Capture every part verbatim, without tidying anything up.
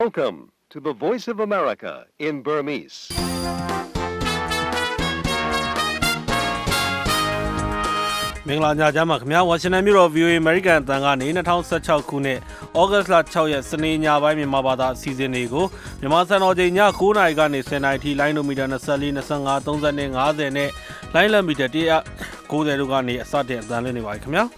Welcome to the Voice of America in Burmese. မင်္ဂလာညချမ်းပါခင်ဗျာဝါရှင်တန်မြို့တော် ဗီအိုအေ American အသံကနေ၂၀၁၆ခုနှစ်ဩဂတ်လ၆ရက်စနေညပိုင်းမြန်မာဘာသာအစီအစဉ်တွေကိုမြန်မာစံတော်ချိန်ည၉နာရီကနေ၁၀နာရီထိလိုင်းဒိုမီတာ၂၄ ၂၅ ၃၀ ၅၀နဲ့လိုင်းလံမီတာ၁၉၀တို့ကနေအစတင်အသံလွှင့်နေပါပြီခင်ဗျာ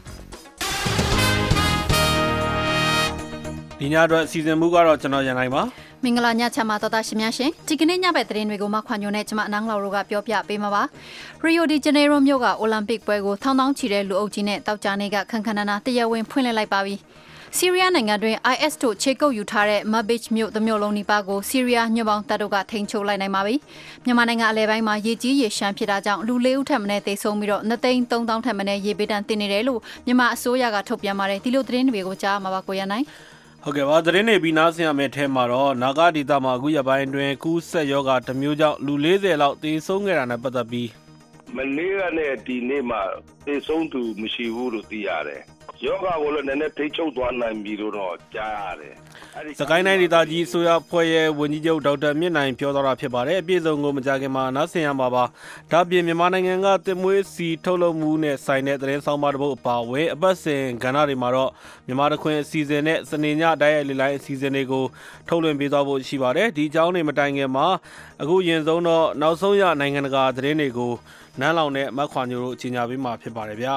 ဒီညအတွက်အစီအစဉ်မူကတော့ကျွန်တော်ရန်နိုင်ပါမင်္ဂလာညချမ်းပါတော်တာရှင်များရှင်ဒီကနေ့ညဘက်သတင်းတွေကိုမှခွန်ညိုနဲ့ကျွန်မအနန်းလော်တို့ကပြောပြပေးမှာပါရီယိုဒီဂျနေရိုမြို့ကအိုလံပစ်ပွဲကိုထောင်းထောင်းချီတဲ့လူအုပ်ကြီးနဲ့တောက်ကြနေကခန်းခန်းနာနာတရားဝင်ဖွင့်လှစ်လိုက်ပါပြီဆီးရီးယားနိုင်ငံတွင် I S တို့ခြေကုပ်ယူထားတဲ့ Manbij မြို့တစ်မြို့လုံးနီးပါးကိုဆီးရီးယားညွန့်ပေါင်းတပ်တို့ကထိန်းချုပ်လိုက်နိုင်ပါပြီမြန်မာနိုင်ငံအလဲပိုင်းမှာရေကြီးရေရှမ်းဖြစ်တာကြောင့်လူလေးဦးထက်မနည်းသေဆုံးပြီးတော့နှစ်သိန်းသုံးသောင်းထက်မနည်းရေဘေးဒဏ်တင်နေတယ်လို့မြန်မာအစိုးရကထုတ်ပြန်ပါတယ်ဒီလိုသတင်းတွေကိုကြားမှာပါကိုရနိုင်ဟုတ်ကဲ့ပါသတင်းတွေပြီးနားဆင်ရမယ့်အထက်မှာတော့နာဂဒေသမှာအခုရပိုင်းတွင်ကူးဆက်ယောဂတစ်မျိုးကြောင့်လူ၄၀လောက်သေဆုံးခဲ့တာနဲ့ပတ်သက်ပြီးမနေ့ကနဲ့ဒီနေ့မှာသေဆုံးသူမရှိဘူးလို့သိရတယ်ယောဂကိုလည်းနည်းနည်းထိချုပ်သွားနိုင်ပြီလို့တော့ကြားရတယ်စကိုင်းတိုင်းဒေသကြီးအစိုးရဖွဲ့ရဲ့ဝန်ကြီးချုပ်ဒေါက်တာမြင့်နိုင်ပြောသွားတာဖြစ်ပါတယ်အပြည့်စုံကိုမကြခင်မှာနားဆင်ရမှာပါဒါပြင်မြန်မာနိုင်ငံကတင်မွေးစီထုတ်လုပ်မှုနဲ့ဆိုင်တဲ့သတင်းဆောင်မတစ်ပုဒ်အပါအဝင်အပတ်စဉ်ကဏ္ဍတွေမှာတော့မြန်မာတခွင်အစီအစဉ်နဲ့စနေညတိုက်ရိုက်လေလိုင်းအစီအစဉ်တွေကိုထုတ်လွှင့်ပေးသွားဖို့ရှိပါတယ်ဒီအကြောင်းတွေမတိုင်ခင်မှာအခုရင်ဆုံးတော့နောက်ဆုံးရနိုင်ငံတကာသတင်းတွေကိုနန်းလောင်နဲ့မတ်ခွာညိုတို့ကြီးညာပေးမှာဖြစ်ပါတယ်ဗျာ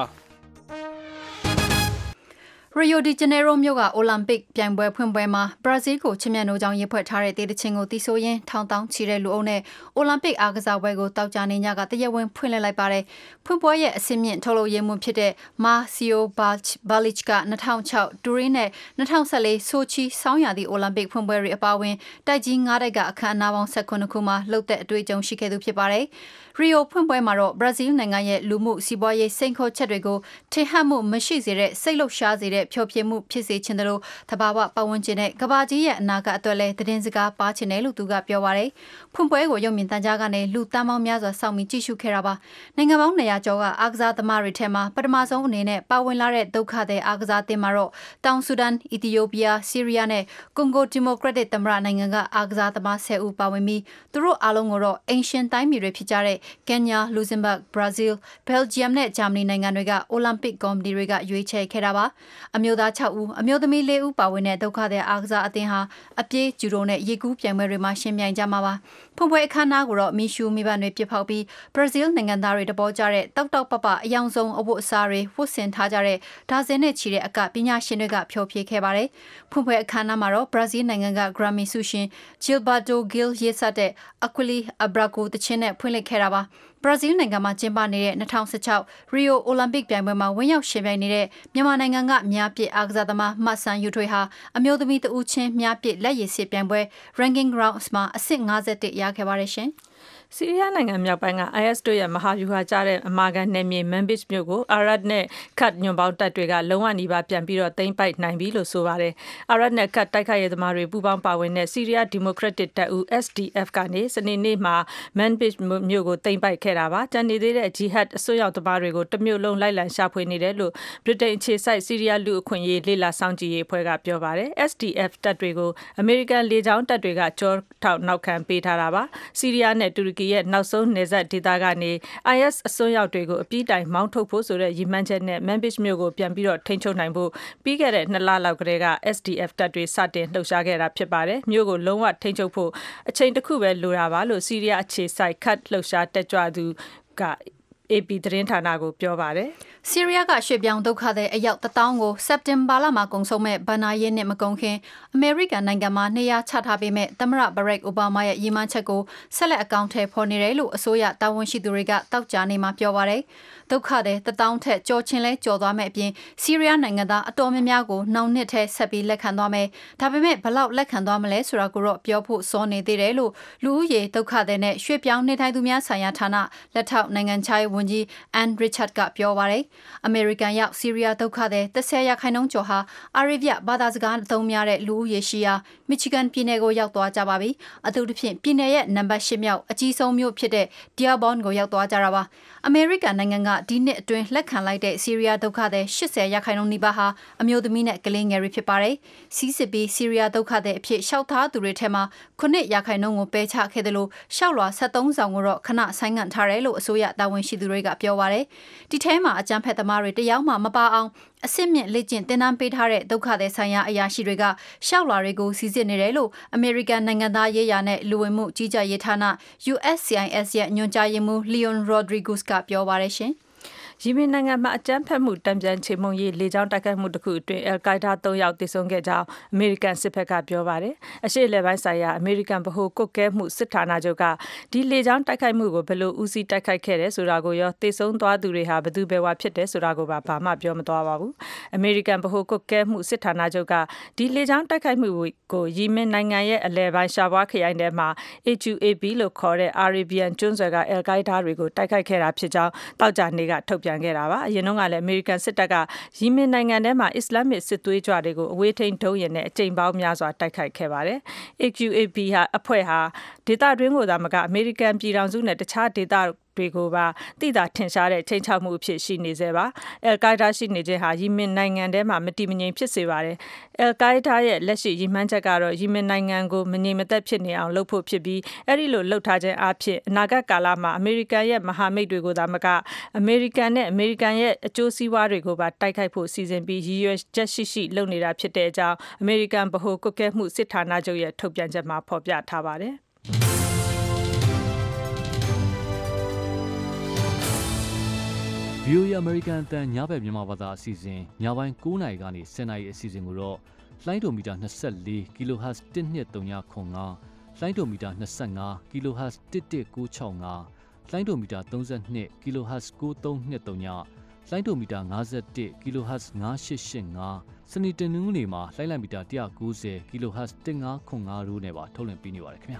ရီယိုဒီဂျနေရိုမြို့ကအိုလံပစ်ပြိုင်ပွဲဖွင့်ပွဲမှာဘရာဇီးကိုချစ်မြတ်နိုးကြောင်းရေးဖွဲ့ထားတဲ့တေးသချင်းကိုတီးဆိုရင်းထောင်တောင်းချီတဲ့လူအုပ်နဲ့အိုလံပစ်အားကစားပွဲကိုတောက်ကြနေညကတရက်ဝင်ဖွင့်လှစ်လိုက်ပါတယ်ဖွင့်ပွဲရဲ့အစင်းမြင့်ထုတ်လုပ်ရေးမှုဖြစ်တဲ့မာစီယိုဘာလစ်က၂၀၀၆တူရင်းနဲ့၂၀၁၄ဆိုချီဆောင်းရာသီအိုလံပစ်ဖွင့်ပွဲတွေအပါအဝင်တိုက်ကြီး၅တိုက်ကအခမ်းအနားပေါင်း၁၉ခုမှာလှုပ်တဲ့အတွေ့အကြုံရှိခဲ့သူဖြစ်ပါတယ်ရီယိုဖွင့်ပွဲမှာတော့ဘရာဇီးနိုင်ငံရဲ့လူမှုစီးပွားရေးစိန်ခေါ်ချက်တွေကိုထင်ဟပ်မှုမရှိစေတဲ့စိတ်လှုပ်ရှားစေတဲ့ဖြောပြမှုဖြစ်စေချင်တယ်လို့သဘာဝပတ်ဝန်းကျင်နဲ့ကဘာကြီးရဲ့အနာဂတ်အတွက်လည်းသတင်းစကားပါချင်တယ်လို့သူကပြောပါတယ်ဖွင့်ပွဲကိုရုပ်မြင်သံကြားကနေလူတန်းပေါင်းများစွာစောင့်ပြီးကြည့်ရှုခဲ့တာပါနိုင်ငံပေါင်း၂ရာကျော်ကအားကစားသမားတွေထဲမှာပထမဆုံးအနေနဲ့ပါဝင်လာတဲ့ဒုက္ခသည်အားကစားအသင်းမှာတော့တောင်ဆူဒန်အီသီယိုးပီးယားဆီးရီးယားနဲ့ကွန်ဂိုဒီမိုကရက်တစ်သမ္မတနိုင်ငံကအားကစားသမား၁၀ဦးပါဝင်ပြီးသူတို့အားလုံးကိုတော့အင်ရှင်တိုင်းပြည်တွေဖြစ်ကြတဲ့ကင်ညာလူဇင်ဘတ်ဘရာဇီးဘယ်လ်ဂျီယမ်နဲ့ဂျာမနီနိုင်ငံတွေကအိုလံပစ်ကော်မတီတွေကရွေးချယ်ခဲ့တာပါအမျိုးသား၆ဦးအမျိုးသမီး၄ဦးပါဝင်တဲ့ဒုက္ခသည်အားကစားအသင်းဟာအပြေးဂျူဒိုနဲ့ရေကူးပြိုင်ပွဲတွေမှာရှင်ပြိုင်ကြမှာပါဖွင့်ပွဲအခမ်းအနားကိုတော့မီရှူမိဘတွေပြစ်ဖောက်ပြီးဘရာဇီးနိုင်ငံသားတွေတပေါ်ကြတဲ့တောက်တောက်ပပအယောင်ဆုံးအဝတ်အစားတွေဝတ်ဆင်ထားကြတဲ့ဒါဇင်နဲ့ချီတဲ့အကပညာရှင်တွေကဖျော်ဖြေခဲ့ပါတယ်ဖွင့်ပွဲအခမ်းအနားမှာတော့ဘရာဇီးနိုင်ငံကဂရမီဆုရှင်ဂျီလ်ဘာတိုဂီလ်ရေးဆက်တဲ့အကွီလီအဘရာဂိုတချင်းနဲ့ဖွင့်လှစ်ခဲ့တာပါဘရာဇီးနိုင်ငံမှာကျင်းပနေတဲ့၂၀၁၆ရီယိုအိုလံပစ်ပြိုင်ပွဲမှာဝင်ရောက်ရှင်ပြိုင်နေတဲ့မြန်မာနိုင်ငံကမြားပစ်အားကစားသမားမတ်ဆန်ယူထွေးဟာအမျိုးသမီးတဦးချင်းမြားပစ်လက်ရည်စစ်ပြိုင်ပွဲ ranking rounds မှာအဆင့်၅၁ရခဲ့ပါတယ်ရှင်ဆီးရီးယားနိုင်ငံမြောက်ပိုင်းက I S တို့ရဲ့မဟာဗျူဟာကျတဲ့အမာခံနယ်မြေ Manbij မြို့ကို Arad နဲ့ Kurd ညွန့်ပေါင်းတပ်တွေကလုံးဝနီးပါးပြန်ပြီးတော့သိမ်းပိုက်နိုင်ပြီလို့ဆိုပါတယ်။ Arad နဲ့ Kurd တိုက်ခိုက်ရေးသမားတွေပူးပေါင်းပါဝင်တဲ့ဆီးရီးယားဒီမိုကရက်တစ်တပ်ဦး S D F ကနေစနေနေ့မှာ Manbij မြို့ကိုသိမ်းပိုက်ခဲ့တာပါ။တန်နေသေးတဲ့ Jihad အစွန်းရောက်သမားတွေကိုတမြို့လုံးလိုက်လံရှာဖွေနေတယ်လို့ဗြိတိန်အခြေစိုက်ဆီးရီးယားလူအခွင့်အရေးလေ့လာစောင့်ကြည့်ရေးအဖွဲ့ကပြောပါတယ်။ S D F တပ်တွေကိုအမေရိကန်လေကြောင်းတပ်တွေကကြောထောက်နောက်ခံပေးထားတာပါ။ဆီးရီးယားနဲ့တူရကီရဲ့နောက်ဆုံးနယ်စပ်ဒေသကနေ I S အစွန်းရောက်တွေကိုအပြည့်တိုင်မောင်းထုတ်ဖို့ဆိုတဲ့ရည်မှန်းချက်နဲ့ Manbij မြို့ကိုပြန်ပြီးတော့ထိန်းချုပ်နိုင်ဖို့ပြီးခဲ့တဲ့နှစ်လလောက်ကတည်းက S D F တပ်တွေစတင်လှုပ်ရှားခဲ့တာဖြစ်ပါတယ်။မြို့ကိုလုံးဝထိန်းချုပ်ဖို့အချိန်တစ်ခုပဲလိုတာပါလို့ဆီးရီးယားအခြေစိုက် Kurd လှုပ်ရှားတက်ကြွသူကA P သတင်းဌာနကိုပြောပါတယ်ဆီးရီးယားကရွှေ့ပြောင်းဒုက္ခသည်အယောက်တစ်သောင်းကိုစက်တင်ဘာလမှာကုန်ဆုံးမဲ့ဘဏ္ဍာရေးနှစ်မကုန်ခင်အမေရိကန်နိုင်ငံမှာနေရာချထားပေးမဲ့သမ္မတဘရက်အိုဘားမားရဲ့ရည်မှန်းချက်ကိုဆက်လက်အကောင့်ထဲပေါ်နေတယ်လို့အစိုးရတာဝန်ရှိသူတွေကတောက်ကြနေမှာပြောပါတယ်ဒုက္ခသည်တစ်သောင်းထက်ကြော်ချင်းလဲကြော်သွားမဲ့အပြင်ဆီးရီးယားနိုင်ငံသားအတော်များများကိုနောက်နှစ်ထဲဆက်ပြီးလက်ခံသွားမယ်ဒါပေမဲ့ဘလောက်လက်ခံသွားမလဲဆိုတာကိုတော့ပြောဖို့စောနေသေးတယ်လို့လူဦးရေဒုက္ခသည်နဲ့ရွှေ့ပြောင်းနေထိုင်သူများဆိုင်ရာဌာနလက်ထောက်နိုင်ငံခြားရေးဝန်ကြီး Ann Richard ကပြောပါတယ်။ အမေရိကန်ရောက်ဆီးရီးယားဒုက္ခသည်တစ်ဆယ်ရာခိုင်နှုန်းကျော်ဟာအာရေဗျဘာသာစကားအသုံးများတဲ့လူဦးရေရှိရာမီချီဂန်ပြည်နယ်ကိုရောက်သွားကြပါပြီ။အထူးသဖြင့်ပြည်နယ်ရဲ့နံပါတ်၈မြောက်အကြီးဆုံးမြို့ဖြစ်တဲ့ Dearborn ကိုရောက်သွားကြတာပါ။အမေရိကန်နိုင်ငံကဒီနှစ်အတွင်းလက်ခံလိုက်တဲ့ဆီးရီးယားဒုက္ခသည်၈၀ရာခိုင်နှုန်းနီးပါးဟာအမျိုးသမီးနဲ့ကလေးငယ်တွေဖြစ်ပါတယ်။စီးစစ်ပြီးဆီးရီးယားဒုက္ခသည်အဖြစ်လျှောက်ထားသူတွေထဲမှာခုနှစ်ရာခိုင်နှုန်းကိုပယ်ချခဲ့တယ်လို့လျှောက်လွှာဆက်သုံးဆောင်ကိုတော့ခဏဆိုင်းငံ့ထားတယ်လို့အစိုးရတာဝန်ရှိသူတွေကပြောပါတယ်။ဒီထဲမှာအကြမ်းဖက်သမားတွေတယောက်မှမပါအောင်အစစ်မြင့်လေ့ကျင့်တင်နန်းပေးထားတဲ့ဒုက္ခသည်ဆိုင်ရာအရာရှိတွေကရှောက်လွှာတွေကိုစီစစ်နေတယ်လို့အမေရိကန်နိုင်ငံသားရေးရာနဲ့လူဝင်မှုကြီးကြပ်ရေးဌာန U S C I S ရဲ့ညွှန်ကြားရေးမှူး Leon Rodriguez ကပြောပါတယ်ရှင်။ယီမင်နိုင်ငံမှာအကြမ်းဖက်မှုတံပြန်ချေမှုန်းရေးလေကြောင်းတိုက်ခိုက်မှုတစ်ခုအတွင်းအယ်ကိုက်ဒါ၃ယောက်သေဆုံးခဲ့ကြောင်းအမေရိကန်စစ်ဘက်ကပြောပါတယ်။အရှေ့အလယ်ပိုင်းဆိုင်ရာအမေရိကန်ဗဟိုကွပ်ကဲမှုစစ်ဌာနချုပ်ကဒီလေကြောင်းတိုက်ခိုက်မှုကိုဘယ်လိုဦးစီးတိုက်ခိုက်ခဲ့တယ်ဆိုတာကိုရောသေဆုံးသွားသူတွေဟာဘယ်သူဘယ်ဝါဖြစ်တယ်ဆိုတာကိုပါဘာမှပြောမသွားပါဘူး။အမေရိကန်ဗဟိုကွပ်ကဲမှုစစ်ဌာနချုပ်ကဒီလေကြောင်းတိုက်ခိုက်မှုကိုယီမင်နိုင်ငံရဲ့အလယ်ပိုင်းရှာဘွားခရိုင်ထဲမှာ A Q A B လို့ခေါ်တဲ့ Arabian ကျွန်းဆွယ်ကအယ်ကိုက်ဒါတွေကိုတိုက်ခိုက်ခဲ့တာဖြစ်ကြောင်းတောက်ကြနေကထုတ်ပြန်ခဲ့တာပါ။အရင်ကလည်းအမေရိကန်စစ်တပ်ကယီမင်နိုင်ငံထဲမှာအစ္စလာမစ်စစ်သွေးကြွတွေကိုအဝေးထိန်းဒုံးရည်နဲ့အကြိမ်ပေါင်းများစွာတိုက်ခိုက်ခဲ့ပါတယ်။ A Q A B ဟာအဖွဲ့ဟာဒေသတွင်းကိုသာမကအမေရိကန်ပြည်ထောင်စုနဲ့တခြားဒေသတွေကိုပါတိတာထင်ရှားတဲ့ချိန်ချောက်မှုအဖြစ်ရှိနေစေပါအယ်ကိုက်ဒါရှိနေခြင်းဟာယီမင်နိုင်ငံထဲမှာမတည်မငြိမ်ဖြစ်စေပါတယ်အယ်ကိုက်ဒါရဲ့လက်ရှိရည်မှန်းချက်ကတော့ယီမင်နိုင်ငံကိုမငြိမ်မသက်ဖြစ်နေအောင်လုပ်ဖို့ဖြစ်ပြီးအဲ့ဒီလိုလှုပ်ထားခြင်းအဖြစ်အနာဂတ်ကာလမှာအမေရိကန်ရဲ့မဟာမိတ်တွေကိုသာမကအမေရိကန်နဲ့အမေရိကန်ရဲ့အကျိုးစီးပွားတွေကိုပါတိုက်ခိုက်ဖို့စီစဉ်ပြီးရည်ရွယ်ချက်ရှိရှိလုပ်နေတာဖြစ်တဲ့အကြောင်းအမေရိကန်ဗဟိုကွပ်ကဲမှုစစ်ဌာနချုပ်ရဲ့ထုတ်ပြန်ချက်မှာဖော်ပြထားပါတယ်ဗီအိုအေအမေရိကန်အသံညဘက်မြန်မာဘာသာအစီအစဉ်ညပိုင်း၉နာရီကနေ၁၀နာရီအစီအစဉ်ကိုတော့လိုင်းဒိုမီတာ၂၄ kHz တစ်နှစ်၃၅ခွန်၅လိုင်းဒိုမီတာ၂၅ kHz တစ်တစ်၉၆၅လိုင်းဒိုမီတာ၃၂ kHz ၉၃၂၃ညလိုင်းဒိုမီတာ၅၁ kHz ၅၈၈၅စနေတနင်္ဂနွေမှာလိုင်းလိုင်းမီတာ၁၉၀ kHz တစ်၅ခွန်၅တို့နဲ့ပါထုတ်လွှင့်ပေးနေပါတယ်ခင်ဗျာ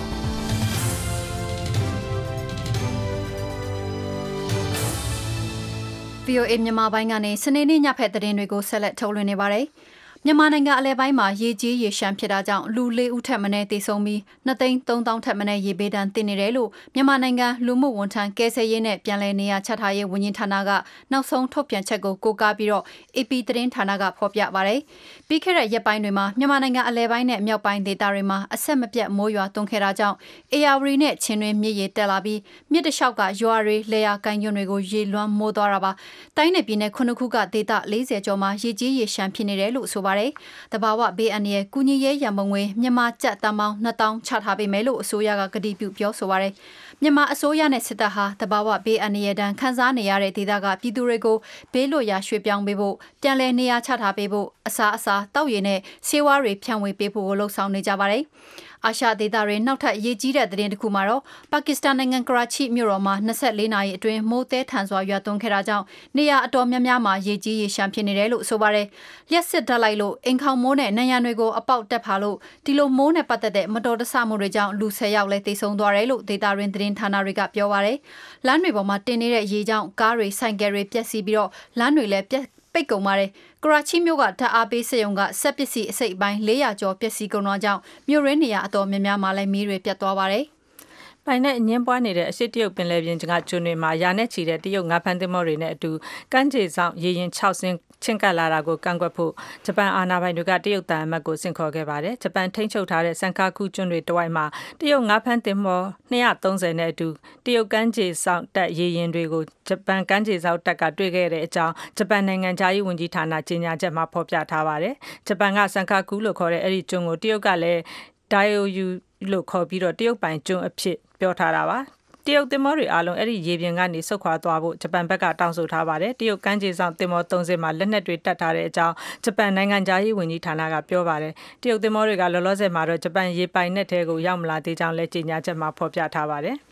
ဗီအိုအေမြန်မာပိုင်းကနေစနေနေ့ညဖက်သတင်းတွေကိုဆက်လက်ထုတ်လွှင့်နေပါတယ်။မြန်မာနိုင်ငံအလဲပိုင်းမှာရေကြီးရေရှမ်းဖြစ်တာကြောင့်လူလေးဦးထက်မနည်းသေဆုံးပြီးနှစ်သိန်းသုံးသောင်းထက်မနည်းရေဘေးဒဏ်သင့်နေတယ်လို့မြန်မာနိုင်ငံလူမှုဝန်ထမ်းကယ်ဆယ်ရေးနဲ့ပြန်လည်နေရာချထားရေးဝန်ကြီးဌာနကနောက်ဆုံးထုတ်ပြန်ချက်ကိုကိုးကားပြီးတော့ A P သတင်းဌာနကဖော်ပြပါတယ်။ပြီးခဲ့တဲ့ရက်ပိုင်းတွေမှာမြန်မာနိုင်ငံအလဲပိုင်းနဲ့မြောက်ပိုင်းဒေသတွေမှာအဆက်မပြတ်မိုးရွာသွန်းခဲ့တာကြောင့်အေယာဝတီနဲ့ချင်းတွင်းမြစ်ရေတက်လာပြီးမြစ်တစ်လျှောက်ကရွာတွေလေယာကိုင်းကျွန်းတွေကိုရေလွှမ်းမိုးသွားတာပါ။တိုင်းနယ်ပြည်နယ်ခုနှစ်ခုကဒေသ၄၀ကျော်မှာရေကြီးရေရှမ်းဖြစ်နေတယ်လို့ဆိုပါတယ်။တဘာဝဘေးအန္တရာယ်ကုညီရေးရန်ပုံငွေမြန်မာကျပ်တန်ပေါင်းနှစ်သောင်းချထားပေးမယ်လို့အစိုးရကကတိပြုပြောဆိုပါတယ်။မြန်မာအစိုးရနဲ့စစ်တပ်ဟာတဘာဝဘေးအန္တရာယ်ဒဏ်ခံစားနေရတဲ့ဒေသကပြည်သူတွေကိုဘေးလွတ်ရာရွှေ့ပြောင်းပေးဖို့ပြန်လည်နေရာချထားပေးဖို့အစားအစာတောက်ရည်နဲ့ဆေးဝါးတွေဖြန့်ဝေပေးဖို့လှုံ့ဆော်နေကြပါတယ်။အာရှဒေသတွေနောက်ထပ်ရေးကြီးတဲ့သတင်းတစ်ခုမှာတော့ပါကစ္စတန်နိုင်ငံကရာချိမြို့တော်မှာ၂၄နာရီအတွင်းမိုးသဲထန်စွာရွာသွန်းခဲ့တာကြောင့်နေရာအတော်များများမှာရေကြီးရေရှမ်းဖြစ်နေတယ်လို့ဆိုပါတယ်။လျှက်စစ်ဓာတ်လိုက်လို့အိမ်ခေါင်မိုးနဲ့နံရံတွေကိုအပေါက်တက်ဖာလို့ဒီလိုမိုးနဲ့ပတ်သက်တဲ့မတော်တဆမှုတွေကြောင့်လူ၁၀ယောက်လည်းသေဆုံးသွားတယ်လို့ဒေသရင်းသတင်းဌာနတွေကပြောပါတယ်။လမ်းတွေပေါ်မှာတင်နေတဲ့ရေကြောင့်ကားတွေဆိုင်ကယ်တွေပျက်စီးပြီးတော့လမ်းတွေလည်းပိတ်ကုန်ပါတယ်။ကရာချိမြို့ကဓာတ်အားပေးစက်ရုံကစက်ပစ္စည်းအစိတ်အပိုင်း၄ရာကျော်ပျက်စီးကုန်တော့ကြောင့်မြို့ရင်းနေရာအတော်များများမှာလည်းမီးတွေပြတ်သွားပါတယ်။ပိုင်နဲ့အငင်းပွားနေတဲ့အရှိတရုတ်ပင်လယ်ပြင်ကကျွန်းတွေမှာရာနဲ့ချီတဲ့တရုတ်ငါးဖမ်းသင်္ဘောတွေနဲ့အတူကမ်းခြေဆောင်ရေရင်၆စင်းချင်းကပ်လာတာကိုကန့်ကွက်ဖို့ဂျပန်အာဏာပိုင်တွေကတရုတ်တန်အမတ်ကိုဆင့်ခေါ်ခဲ့ပါတယ်။ဂျပန်ထိန်းချုပ်ထားတဲ့စန်ကာကူကျွန်းတွေတဝိုက်မှာတရုတ်ငါးဖမ်းသင်္ဘော၂၃၀နဲ့အတူတရုတ်ကမ်းခြေဆောင်တပ်ရေရင်တွေကိုဂျပန်ကမ်းခြေဆောင်တပ်ကတွေ့ခဲ့တဲ့အကြောင်းဂျပန်နိုင်ငံသားရေးဝန်ကြီးဌာနကြေညာချက်မှာဖော်ပြထားပါတယ်။ဂျပန်ကစန်ကာကူလို့ခေါ်တဲ့အဲ့ဒီကျွန်းကိုတရုတ်ကလည်းဒိုင်ယိုယူလို့ခေါ်ပြီးတော့တရုတ်ပိုင်ကျွန်းအဖြစ်ပြောထားတာပါ။တရုတ်သင်္ဘောတွေအားလုံးအဲ့ဒီရေပြင်ကနေဆုတ်ခွာသွားဖို့ဂျပန်ဘက်ကတောင်းဆိုထားပါတယ်။တရုတ်ကမ်းခြေဆောင်သင်္ဘော၃စင်းမှာလက်နက်တွေတပ်ထားတဲ့အကြောင်းဂျပန်နိုင်ငံသားရေးဝန်ကြီးဌာနကပြောပါတယ်။တရုတ်သင်္ဘောတွေကလောလောဆယ်မှာတော့ဂျပန်ရေပိုင်နက်ထဲကိုရောက်မလာသေးကြောင်းလည်းကြေညာချက်မှာဖော်ပြထားပါတယ်။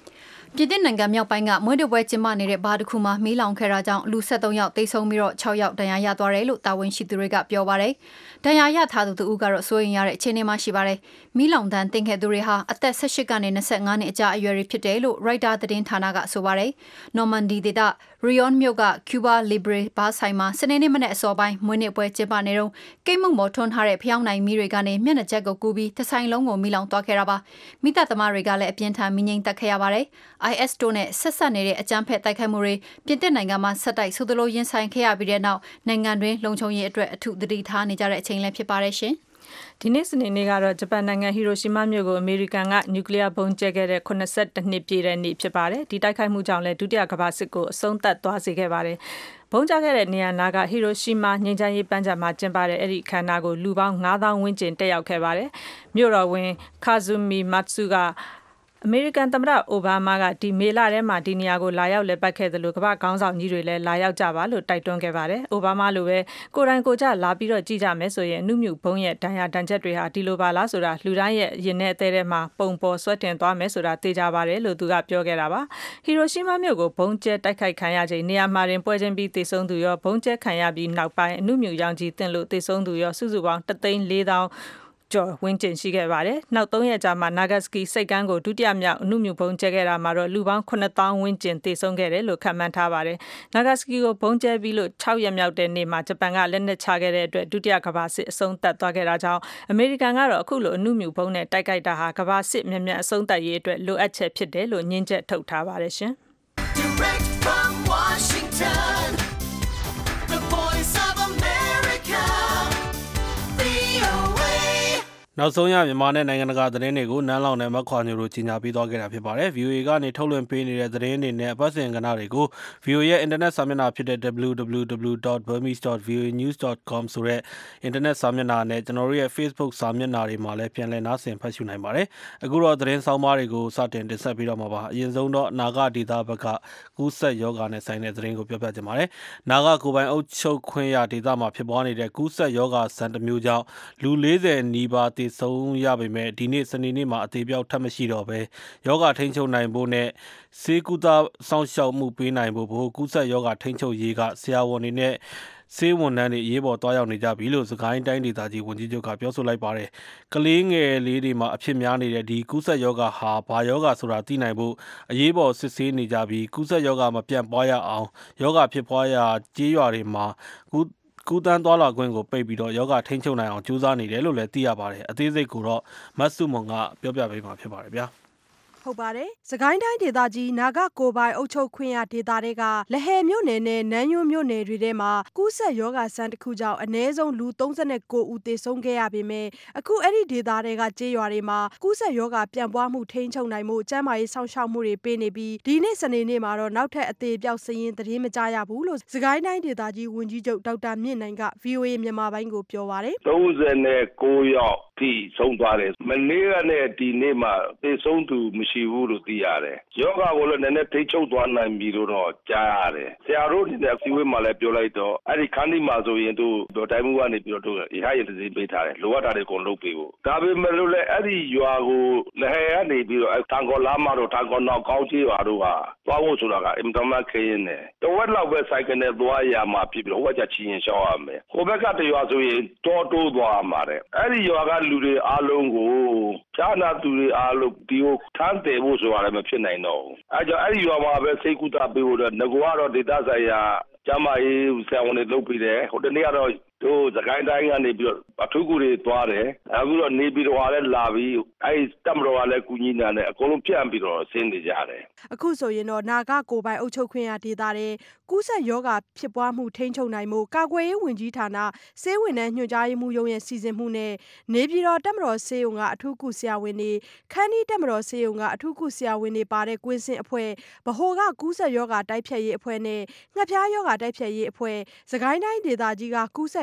ပြည်သစ်နိုင်ငံမြောက်ပိုင်းကမွေးနေ့ပွဲကျင်းပနေတဲ့ဘားတစ်ခုမှာမီးလောင်ခဲ့တာကြောင့်လူဆက်သုံးယောက်သေဆုံးပြီးတော့၆ယောက်ဒဏ်ရာရသွားတယ်လို့တာဝန်ရှိသူတွေကပြောပါတယ်။ဒဏ်ရာရထားသူတူကတော့စိုးရင်ရတဲ့အခြေအနေမှာရှိပါတယ်။မီးလောင်တန်းတင်ခဲ့သူတွေဟာအသက်၁၈ကနေ၂၅နှစ်အကြာအရွယ်တွေဖြစ်တယ်လို့ Reuters သတင်းဌာနကဆိုပါတယ်။ Normandy ဒေသ Rion မြို့က Cuba Libre ဘားဆိုင်မှာစနေနေ့မနေ့အစောပိုင်းမွေးနေ့ပွဲကျင်းပနေတော့ကိတ်မုံမော်ထွန်းထားတဲ့ဖျောင်းနိုင်မီးတွေကနေမျက်နှာချက်ကိုကူးပြီးတစ်ဆိုင်လုံးကိုမီးလောင်သွားခဲ့တာပါ။မိသားသမားတွေကလည်းအပြင်းထန်မီးငြိမ်းတက်ခဲ့ရပါတယ်။ I S တို့နဲ့ဆက်ဆက်နေတဲ့အကြမ်းဖက်တိုက်ခိုက်မှုတွေပြင်သစ်နိုင်ငံမှာဆက်တိုက်ဆိုသလိုရင်ဆိုင်ခဲ့ရပြီးတဲ့နောက်နိုင်ငံတွင်းလုံခြုံရေးအတွက်အထူးသတိထားနေကြတဲ့အချိန်လည်းဖြစ်ပါတယ်ရှင်ဒီနေ့စနေနေ့ကတော့ဂျပန်နိုင်ငံဟီရိုရှီမာမြို့ကိုအမေရိကန်ကနျူကလ িয়ার ဘုံကျဲခဲ့တဲ့၇၁နှစ်ပြည့်တဲ့နေ့ဖြစ်ပါတယ်ဒီတိုက်ခိုက်မှုကြောင့်လည်းဒုတိယကမ္ဘာစစ်ကိုအဆုံးသတ်သွားစေခဲ့ပါတယ်ဘုံကျခဲ့တဲ့နေရာနာကဟီရိုရှီမာငြိမ်းချမ်းရေးပန်းခြံမှာကျင်းပတဲ့အဲ့ဒီအခမ်းအနားကိုလူပေါင်း၅သောင်းဝန်းကျင်တက်ရောက်ခဲ့ပါတယ်မြို့တော်ဝင်ခါဇူမီမတ်ဆူကအမေရိကန်သမ္မတအိုဘားမားကဒီမေလထဲမှာဒီနေရာကိုလာရောက်လည်ပတ်ခဲ့သလိုကမ္ဘာခေါင်းဆောင်ကြီးတွေလည်းလာရောက်ကြပါလို့တိုက်တွန်းခဲ့ပါတယ်။အိုဘားမားလိုပဲကိုယ်တိုင်ကိုယ်ကျလာပြီးတော့ကြည့်ကြမယ်ဆိုရင်အမှုမြုပ်ဘုံရဲ့ဒဏ်ရာဒဏ်ချက်တွေဟာဒီလိုပါလားဆိုတာလူတိုင်းရဲ့ရင်ထဲအသေးထဲမှာပုံပေါ်ဆွဲတင်သွားမယ်ဆိုတာသိကြပါတယ်လို့သူကပြောခဲ့တာပါ။ဟီရိုရှီမာမြို့ကိုဘုံကျဲတိုက်ခိုက်ခံရချိန်နေရာမှာတင်ပွဲချင်းပြီးသေဆုံးသူရောဘုံကျဲခံရပြီးနောက်ပိုင်းအမှုမြုပ်ရောင်ကြီးတင်လို့သေဆုံးသူရောစုစုပေါင်းတစ်သိန်းလေးသောင်းကျော်ဝင်းကျင်ရှိခဲ့ပါတယ်။နောက်သုံးရက်ကြာမှာနာဂတ်စကီစိတ်ကမ်းကိုဒုတိယမြောက်အနုမြုဘုံကျဲခဲ့တာမှာတော့လူပေါင်းခုနှစ်သောင်းဝန်းကျင်သေဆုံးခဲ့တယ်လို့ခန့်မှန်းထားပါတယ်။နာဂတ်စကီကိုဘုံကျဲပြီးလို့၆ရက်မြောက်တဲ့နေ့မှာဂျပန်ကလက်နက်ချခဲ့တဲ့အတွက်ဒုတိယကမ္ဘာစစ်အဆုံးသတ်သွားခဲ့တာကြောင့်အမေရိကန်ကတော့အခုလိုအနုမြုဘုံနဲ့တိုက်ခိုက်တာဟာကမ္ဘာစစ်မြန်မြန်အဆုံးသတ်ရေးအတွက်လိုအပ်ချက်ဖြစ်တယ်လို့ညှင်းချက်ထုတ်ထားပါတယ်ရှင်။ Direct from Washington, the voice of America, V O A နောက်ဆုံးရမြန်မာနဲ့နိုင်ငံတကာသတင်းတွေကိုနန်းလောင်နဲ့မခွာညိုတို့ကြီးညာပေးသွားခဲ့တာဖြစ်ပါတယ်။ ဗီအိုအေကနေထုတ်လွှင့်ပေးနေတဲ့သတင်းတွေနဲ့အပတ်စဉ်ကဏ္ဍတွေကို ဗီအိုအေရဲ့အင်တာနက်စာမျက်နှာဖြစ်တဲ့ ဒဘလျူ ဒဘလျူ ဒဘလျူ ဒတ် burmese ဒတ် ဗီအိုအေ news ဒတ် com ဆိုတဲ့အင်တာနက်စာမျက်နှာနဲ့ကျွန်တော်တို့ရဲ့ Facebook စာမျက်နှာတွေမှာလည်းပြန်လည်နားဆင်ဖတ်ရှုနိုင်ပါတယ်။အခုတော့သတင်းဆောင်ပါတွေကိုစတင်တင်ဆက်ပေးတော့မှာပါ။အရင်ဆုံးတော့နာဂဒေတာဘက်ကကူးဆက်ယောဂနဲ့ဆိုင်တဲ့သတင်းကိုပြောပြချင်ပါတယ်။နာဂကိုပိုင်အုပ်ချုပ်ခွင့်ရဒေတာမှာဖြစ်ပွားနေတဲ့ကူးဆက်ယောဂဆန်တစ်မျိုးကြောင့်လူ၄၀နီးပါးသေဆုံးရပေမဲ့ဒီနေ့စနေနေ့မှာအသေးပြောက်ထပ်မရှိတော့ပဲယောဂထိန်းချုပ်နိုင်ဖို့နဲ့စေကူတာစောင့်ရှောက်မှုပေးနိုင်ဖို့ဘို့ကူးဆက်ယောဂထိန်းချုပ်ရေးကဆရာဝန်တွေနဲ့ဆေးဝန်ထမ်းတွေအရေးပေါ်တွားရောက်နေကြပြီလို့စကိုင်းတိုင်းဒေသကြီးဝန်ကြီးချုပ်ကပြောဆိုလိုက်ပါတယ်။ကလေးငယ်လေးတွေမှာအဖြစ်များနေတဲ့ဒီကူးဆက်ယောဂဟာဘာယောဂဆိုတာသိနိုင်ဖို့အရေးပေါ်စစ်ဆေးနေကြပြီးကူးဆက်ယောဂမပြန့်ပွားရအောင်ယောဂဖြစ်ပွားရာကြေးရွာတွေမှာကူးကူးတန်းသွားလာခွင့်ကိုပိတ်ပြီးတော့ယောဂထိန်းချုပ်နိုင်အောင်ကြိုးစားနေတယ်လို့လည်းသိရပါတယ်။အသေးစိတ်ကိုတော့မတ်စုမွန်ကပြောပြပေးမှာဖြစ်ပါတယ်ဗျာ။ဟုတ်ပါတယ်။စကိုင်းတိုင်းဒေသကြီးနာဂကိုပိုင်အုပ်ချုပ်ခွင့်ရဒေသတွေကလဟယ်မြို့နယ်နဲ့နန်းယွန်းမြို့နယ်တွေထဲမှာကူးဆက်ယောဂဆန်တစ်ခုကြောင့်အနည်းဆုံးလူ၃၉ဦးသေဆုံးခဲ့ရပေမဲ့အခုအဲ့ဒီဒေသတွေကကြေးရွာတွေမှာကူးဆက်ယောဂပြန့်ပွားမှုထိန်းချုပ်နိုင်မှုကျန်းမာရေးဆောင်ရှောက်မှုတွေပေးနေပြီးဒီနေ့စနေနေ့မှာတော့နောက်ထပ်အသေးပြောက်စရင်သတင်းမကြားရဘူးလို့စကိုင်းတိုင်းဒေသကြီးဝန်ကြီးချုပ်ဒေါက်တာမြင့်နိုင်က ဗီအိုအေ မြန်မာပိုင်းကိုပြောပါတယ်။၃၉ယောက်ထိဆုံးသွားတယ်။မနေ့ကနဲ့ဒီနေ့မှာသေဆုံးသူမရှိဘူးလို့သိရတယ်။ယောဂကိုလည်းနည်းနည်းထိချုပ်သွားနိုင်ပြီလို့တော့ကြားရတယ်။ဆရာတို့ဒီနေ့အစည်းအဝေးမှာလည်းပြောလိုက်တော့အဲ့ဒီခန်းဒီမှာဆိုရင်သူဒေါ်တိုင်းမှုကနေပြီးတော့ရဟရင်တစည်းပေးထားတယ်။လိုအပ်တာတွေကုန်လုပ်ပေးဖို့။ဒါပေမဲ့လို့လည်းအဲ့ဒီရွာကိုလဟယ်ကနေပြီးတော့တန်ကောလာမတို့တန်ကောနောက်ကောင်းကြီးရွာတို့ဟာသွားဖို့ဆိုတာကအင်တမခင်းနေ။တဝက်လောက်ပဲစိုက်ကနဲ့သွားရမှာဖြစ်ပြီးတော့ဟိုဘက်ကချီရင်ရှောက်ရမယ်။ဟိုဘက်ကတရွာဆိုရင်တောတိုးသွားမှာတဲ့။အဲ့ဒီရွာကလူတွေအားလုံးကိုဖြာနာသူတွေအားလုံးဒီကိုထမ်းတယ်ဖို့ဆိုတာလည်းမဖြစ်နိုင်တော့ဘူးအဲကြောင့်အဲ့ဒီရွာမှာပဲစိတ်ကူတာပေးဖို့တော့ငကွာတော့ဒေသဆိုင်ရာကျမကြီးဆရာဝန်တွေလုပ်ပြီးတယ်ဟိုတနေ့ကတော့တို့စကိုင်းတိုင်းကနေပြီးတော့အထူးကူတွေသွားတယ်အခုတော့နေပြီးတော့လည်းလာပြီးအဲ့တက်မတော်ကလည်းကူညီနေတာနဲ့အကုန်လုံးပြန့်ပြီးတော့ဆင်းနေကြတယ်အခုဆိုရင်တော့နာဂကိုပိုင်အုပ်ချုပ်ခွင့်ရဒေသတွေကူးဆက်ယောဂဖြစ်ပွားမှုထိန်းချုပ်နိုင်မှုကာကွယ်ရေးဝန်ကြီးဌာနစေဝန်ထမ်းညွှန်ကြားရေးမှူးရုံးရဲ့စီစဉ်မှုနဲ့နေပြည်တော်တက်မတော်စေုံကအထူးကူဆရာဝန်တွေခန်းဒီတက်မတော်စေုံကအထူးကူဆရာဝန်တွေပါတဲ့ကွင်းစင်အဖွဲ့ဗဟိုကကူးဆက်ယောဂတိုက်ဖြတ်ရေးအဖွဲ့နဲ့ငှက်ဖျားယောဂတိုက်ဖြတ်ရေးအဖွဲ့စကိုင်းတိုင်းဒေသကြီးကကူးဆက်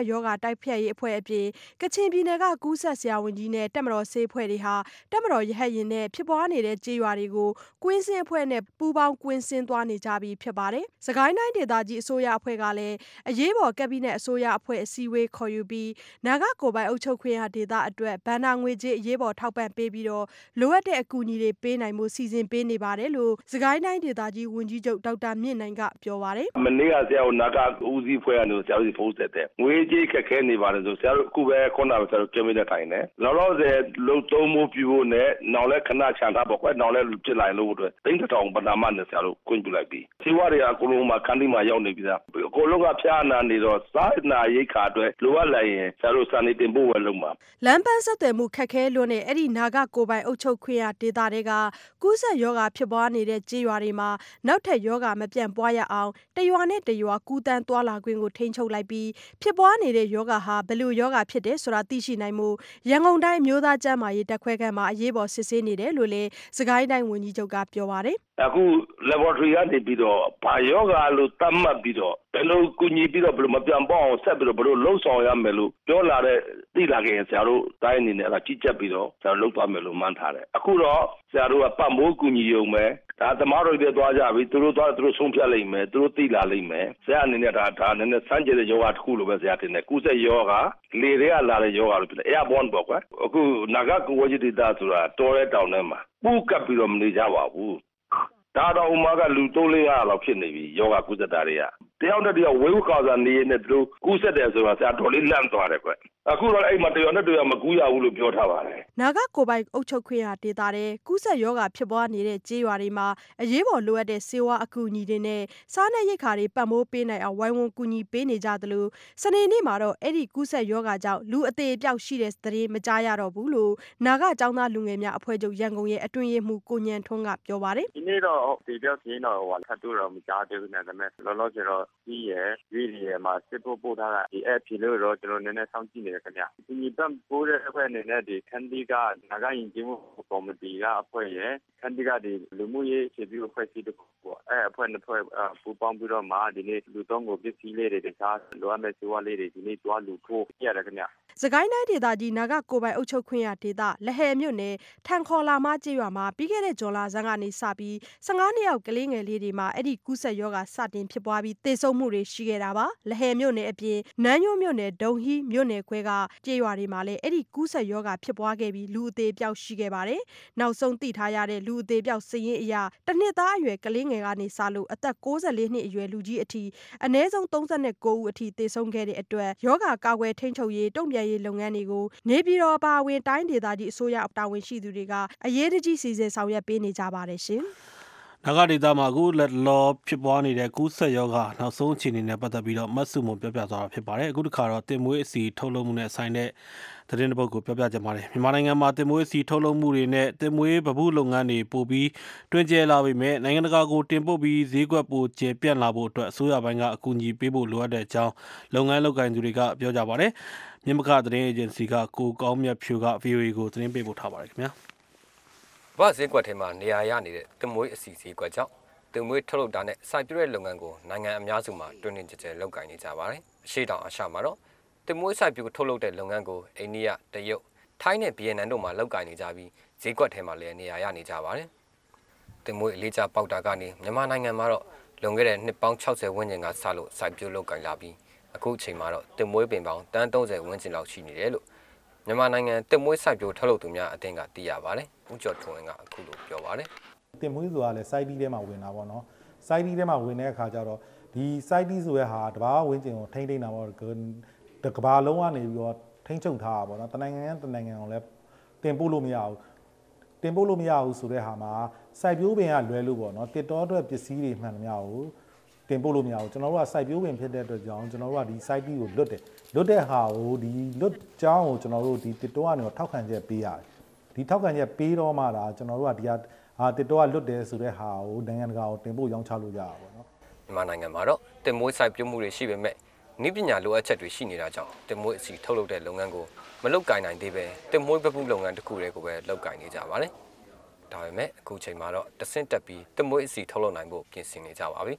ယောဂတိုက်ဖျက်ရေးအဖွဲ့အပြင်ကချင်ပြည်နယ်ကကူးစက်ဆရာဝန်ကြီးနဲ့တက်မတော်ဆေးအဖွဲ့တွေဟာတက်မတော်ရဟတ်ရင်နဲ့ဖြစ်ပွားနေတဲ့ကြေးရွာတွေကိုကွင်းစင်အဖွဲ့နဲ့ပူးပေါင်းကွင်းစင်သွားနေကြပြီဖြစ်ပါတယ်။စကိုင်းတိုင်းဒေသကြီးအစိုးရအဖွဲ့ကလည်းအရေးပေါ်ကက်ဘိနက်အစိုးရအဖွဲ့အစည်းအဝေးခေါ်ယူပြီးနာဂကိုယ်ပိုင်အုပ်ချုပ်ခွင့်ရဒေသအတွက်ဘဏ္ဍာငွေကြေးအရေးပေါ်ထောက်ပံ့ပေးပြီးတော့လိုအပ်တဲ့အကူအညီတွေပေးနိုင်မှုစီစဉ်ပေးနေပါတယ်လို့စကိုင်းတိုင်းဒေသကြီးဝန်ကြီးချုပ်ဒေါက်တာမြင့်နိုင်ကပြောပါတယ်။မနေ့ကဆရာတို့နာဂဦးစီးဖွဲ့ကနေဆရာတို့ဖုန်းဆက်တယ်။ငွေကြေးခက်ခဲနေပါတယ်ဆိုဆရာတို့အခုပဲခုနကဆရာတို့ကက်ဘိနက်ထိုင်တယ်။လောလောဆယ်လုံသုံးမှုပြုဖို့နဲ့နောက်လဲခဏချန်ထားပေါ့ကွ။နောက်လဲပြစ်လိုက်လို့အတွက်သိန်းတစ်ထောင်ပဏာမနဲ့ဆရာတို့ခွင့်ပြုလိုက်ပြီ။စီဝါတွေအကုန်လုံးမှာခန်းတီမှာရောက်နေပြီသား။အကုန်လုံးကဖျားနာနေတော့စားနာရိတ်ခါအတွက်လိုအပ်လိုက်ရင်ဆရာတို့စာနေတင်ဖို့ဝယ်လုံးမှာလမ်းပန်းဆက်သွယ်မှုခက်ခဲလို့နဲ့အဲ့ဒီနာဂကိုယ်ပိုင်အုပ်ချုပ်ခွင့်ရဒေသတွေကကူးစက်ရောဂါဖြစ်ပွားနေတဲ့ကြေးရွာတွေမှာနောက်ထပ်ရောဂါမပြန့်ပွားရအောင်တရွာနဲ့တရွာကူးတန်းသွားလာခွင့်ကိုထိန်းချုပ်လိုက်ပြီးဖြစ်ပွားနေတဲ့ရောဂါဟာဘယ်လိုရောဂါဖြစ်တယ်ဆိုတာသိရှိနိုင်မှုရန်ကုန်တိုင်းမျိုးသားကျန်းမာရေးတပ်ခွဲခန်းမှာအရေးပေါ်စစ်ဆေးနေတယ်လို့လည်းစကိုင်းတိုင်းဝန်ကြီးချုပ်ကပြောပါတယ်အခု laboratory ကနေပြီးတော့ဘာယောဂါလို့သတ်မှတ်ပြီးတော့ဘယ်လိုကူညီပြီးတော့ဘယ်လိုမပြန်ပေါအောင်ဆက်ပြီးတော့ဘယ်လိုလှုပ်ဆောင်ရမယ်လို့ပြောလာတဲ့သိလာခဲ့ရင်ဆရာတို့တိုင်းအနေနဲ့အဲ့ဒါကြည့်ချက်ပြီးတော့ဆရာတို့လုပ်သွားမယ်လို့မှန်းထားတယ်အခုတော့ဆရာတို့ကပတ်မိုးကူညီရုံပဲဒါသမားတို့တွေသွားကြပြီသူတို့သွားသူတို့ဆုံးဖြတ်လိမ့်မယ်သူတို့သိလာလိမ့်မယ်ဆရာအနေနဲ့ဒါဒါနည်းနည်းစမ်းကြတဲ့ယောဂါတစ်ခုလိုပဲဆရာတင်တယ်ကုသယောဂါလေတွေကလာတဲ့ယောဂါလို့ပြောတယ် airborne ပေါ့ကွာအခုနာဂကိုဝจิตတာဆိုတာတော်တဲ့တောင်ထဲမှာပူးကပ်ပြီးတော့မနေကြပါဘူးဒါတော့ဥမာကလူသုံးလေးရာလောက်ဖြစ်နေပြီယောဂကုသတာတွေကတယောက်နဲ့တယောက်ဝေဝကာစာနေနေသူတို့ကူးဆက်တယ်ဆိုတာဆရာတော်လေးလန့်သွားတယ်ကွအခုတော့အဲ့မှာတယောက်နဲ့တယောက်မကူးရဘူးလို့ပြောထားပါတယ်နာဂကိုယ်ပိုင်အုပ်ချုပ်ခွင့်ရဒေသတဲ့ကူးဆက်ယောဂဖြစ်ပွားနေတဲ့ကြေးရွာတွေမှာအရေးပေါ်လိုအပ်တဲ့ဆေးဝါးအကူအညီတွေနဲ့စားနပ်ရိက္ခာတွေပတ်မိုးပေးနိုင်အောင်ဝိုင်းဝန်းကူညီပေးနေကြသလိုစနေနေ့မှာတော့အဲ့ဒီကူးဆက်ယောဂကြောင့်လူအသေးအပြောက်ရှိတဲ့သတင်းမကြားရတော့ဘူးလို့နာဂကျောင်းသားလူငယ်များအဖွဲ့ချုပ်ရန်ကုန်ရဲ့အတွင်းရေးမှူးကိုညံထွန်းကပြောပါတယ်ဒီနေ့တော့ဒီပြောက်ချင်းတော့ဟိုထပ်တူတော့မကြားသေးဘူးနဲ့ဒါပေမဲ့လောလောဆယ်တော့ကြီးရယ်ကြီးရယ်မှာစစ်ဖို့ပို့ထားတာဒီ app ဖြေလို့တော့ကျွန်တော်နည်းနည်းစောင့်ကြည့်နေတယ်ခင်ဗျဒီညီပတ်ပို့တဲ့အဖွဲ့အနေနဲ့ဒီခန်းတီကနာဂယဉ်ကျေးမှုကော်မတီကအဖွဲ့ရယ်ခန်းတီကဒီလူမှုရေးအခြေပြုအဖွဲ့အစည်းတခုပေါ့အဲအဖွဲ့နှစ်ဖွဲ့ပူးပေါင်းပြီးတော့မှဒီနေ့လူသုံးကိုပစ္စည်းလေးတွေတခြားလိုအပ်တဲ့စေဝါလေးတွေဒီနေ့တွားလူထိုးပြရတယ်ခင်ဗျစကိုင်းတိုင်းဒေသကြီးနာဂကိုယ်ပိုင်အုပ်ချုပ်ခွင့်ရဒေသလဟယ်မြို့နယ်ထန်ခေါ်လာမကျေးရွာမှာပြီးခဲ့တဲ့ဇွန်လဆန်းကနေစပြီးဆယ့်ငါးနှစ်ယောက်ကလေးငယ်လေးတွေမှာအဲ့ဒီကူးစက်ရောဂါစတင်ဖြစ်ပွားပြီးသေဆုံးမှုတွေရှိခဲ့တာပါလဟယ်မြို့နယ်အပြင်နန်းညိုးမြို့နယ်ဒုံဟီးမြို့နယ်ခွဲကကျေးရွာတွေမှာလည်းအဲ့ဒီကူးစက်ရောဂါဖြစ်ပွားခဲ့ပြီးလူအသေးပြောက်ရှိခဲ့ပါတယ်နောက်ဆုံးသိထားရတဲ့လူအသေးပြောက်စည်ရင်အရာတစ်နှစ်သားအရွယ်ကလေးငယ်ကနေစလို့အသက်ကိုးဆယ်လေးနှစ်အရွယ်လူကြီးအထိအနည်းဆုံးသုံးဆယ့်ကိုးဦးအထိသေဆုံးခဲ့တဲ့အတွက်ရောဂါကာကွယ်ထိန်းချုပ်ရေးတုံ့ပြန်ရေးလုပ်ငန်းတွေကိုနေပြည်တော်ပါဝင်တိုင်းဒေသကြီးအစိုးရတာဝန်ရှိသူတွေကအရေးတကြီးစီစဉ်ဆောင်ရွက်ပေးနေကြပါတယ်ရှင်။နာဂဒေသမှာအခုလက်လောဖြစ်ပွားနေတဲ့ကူးစက်ရောဂါနောက်ဆုံးအခြေအနေနဲ့ပတ်သက်ပြီးတော့မတ်စုမုံပြောပြသွားတာဖြစ်ပါတယ်။အခုတစ်ခါတော့တင်မွေးအစီထုတ်လုပ်မှုနဲ့ဆိုင်တဲ့သတင်းတစ်ပုဒ်ကိုပြောပြကြပါမယ်။မြန်မာနိုင်ငံမှာတင်မွေးအစီထုတ်လုပ်မှုတွေနဲ့တင်မွေးဗဟုလုပ်ငန်းတွေပိုပြီးတွင်ကျယ်လာပြီမဲ့နိုင်ငံတကာကိုတင်ပို့ပြီးဈေးကွက်ပိုကျယ်ပြန့်လာဖို့အတွက်အစိုးရဘက်ကကအကူအညီပေးဖို့လိုအပ်တဲ့အကြောင်းလုပ်ငန်းလုပ်ကိုင်သူတွေကပြောကြပါတယ်။မြင်းမခသတင်းအေဂျင်စီကကိုကောင်းမြတ်ဖြူက ဗီအိုအေ ကိုသတင်းပေးပို့ထားပါတယ်ခင်ဗျာ။ဘာဈေးကွက်ထဲမှာနေရာရနေတဲ့တင်မွေးအစီဈေးကွက်ကြောင့်တင်မွေးထုတ်လုပ်တာနဲ့စိုက်ပျိုးတဲ့လုပ်ငန်းကိုနိုင်ငံအများစုမှာတွင်တွင်ကျယ်ကျယ်လုပ်ကိုင်နေကြပါတယ်။အရှိတောင်အရှမှာတော့တင်မွေးစိုက်ပျိုးထုတ်လုပ်တဲ့လုပ်ငန်းကိုအိန္ဒိယ၊တရုတ်၊ထိုင်းနဲ့ဗီယက်နမ်တို့မှာလုပ်ကိုင်နေကြပြီးဈေးကွက်ထဲမှာလည်းနေရာရနေကြပါတယ်။တင်မွေးအလေးကျပေါက်တာကနေမြန်မာနိုင်ငံမှာတော့လွန်ခဲ့တဲ့နှစ်ပေါင်း၆၀ဝန်းကျင်ကစလို့စိုက်ပျိုးလုပ်ကိုင်လာပြီးအခုအချိန်မှာတော့တင်မွေးပင်ပေါင်းတန်းသုံးဆယ်ဝန်းကျင်လောက်ရှိနေတယ်လို့မြန်မာနိုင်ငံတင်မွေးစိုက်ပျိုးထုတ်လုပ်သူများအသင်းကသိရပါတယ်။ဦးကျော်ထွန်းဝင်းကအခုလိုပြောပါတယ်။တင်မွေးဆိုတာလည်းစိုက်တီးထဲမှာဝင်တာပေါ့နော်။စိုက်တီးထဲမှာဝင်တဲ့အခါကျတော့ဒီစိုက်တီးဆိုတဲ့ဟာတဘာဝန်းကျင်ကိုထိမ့်ထိမ့်တာပေါ့ကဘာလုံးကနေပြီးတော့ထိမ့်ချုပ်ထားတာပေါ့နော်။တနိုင်ငံတနိုင်ငံကိုလည်းတင်ပို့လို့မရဘူး။တင်ပို့လို့မရဘူးဆိုတဲ့ဟာမှာစိုက်ပျိုးပင်ကလွဲလို့ပေါ့နော်။တစ်တောအတွက်ပစ္စည်းတွေမှန်သမျှကိုတင်ပို့လို့မရဘူးကျွန်တော်တို့ကစိုက်ပျိုးပင်ဖြစ်တဲ့အတွက်ကြောင့်ကျွန်တော်တို့ကဒီ site ကိုလွတ်တယ်လွတ်တဲ့ဟာကိုဒီလွတ်ကြောင်းကိုကျွန်တော်တို့ဒီတစ်တောကနေထောက်ခံချက်ပေးရတယ်ဒီထောက်ခံချက်ပေးတော့မှဒါကျွန်တော်တို့ကဒီဟာတစ်တောကလွတ်တယ်ဆိုတဲ့ဟာကိုနိုင်ငံတကာကိုတင်ပို့ရောင်းချလို့ရတာပေါ့နော်မြန်မာနိုင်ငံမှာတော့တင်မွေးစိုက်ပျိုးမှုတွေရှိပေမဲ့နည်းပညာလိုအပ်ချက်တွေရှိနေတာကြောင့်တင်မွေးအစီထုတ်လုပ်တဲ့လုပ်ငန်းကိုမလုပ်ကိုင်နိုင်သေးပဲတင်မွေးပပုလုပ်ငန်းတစ်ခုတည်းကိုပဲလုပ်ကိုင်နေကြပါတယ်ဒါပေမဲ့အခုချိန်မှာတော့တဆင့်တက်ပြီးတင်မွေးအစီထုတ်လုပ်နိုင်ဖို့ပြင်ဆင်နေကြပါပြီ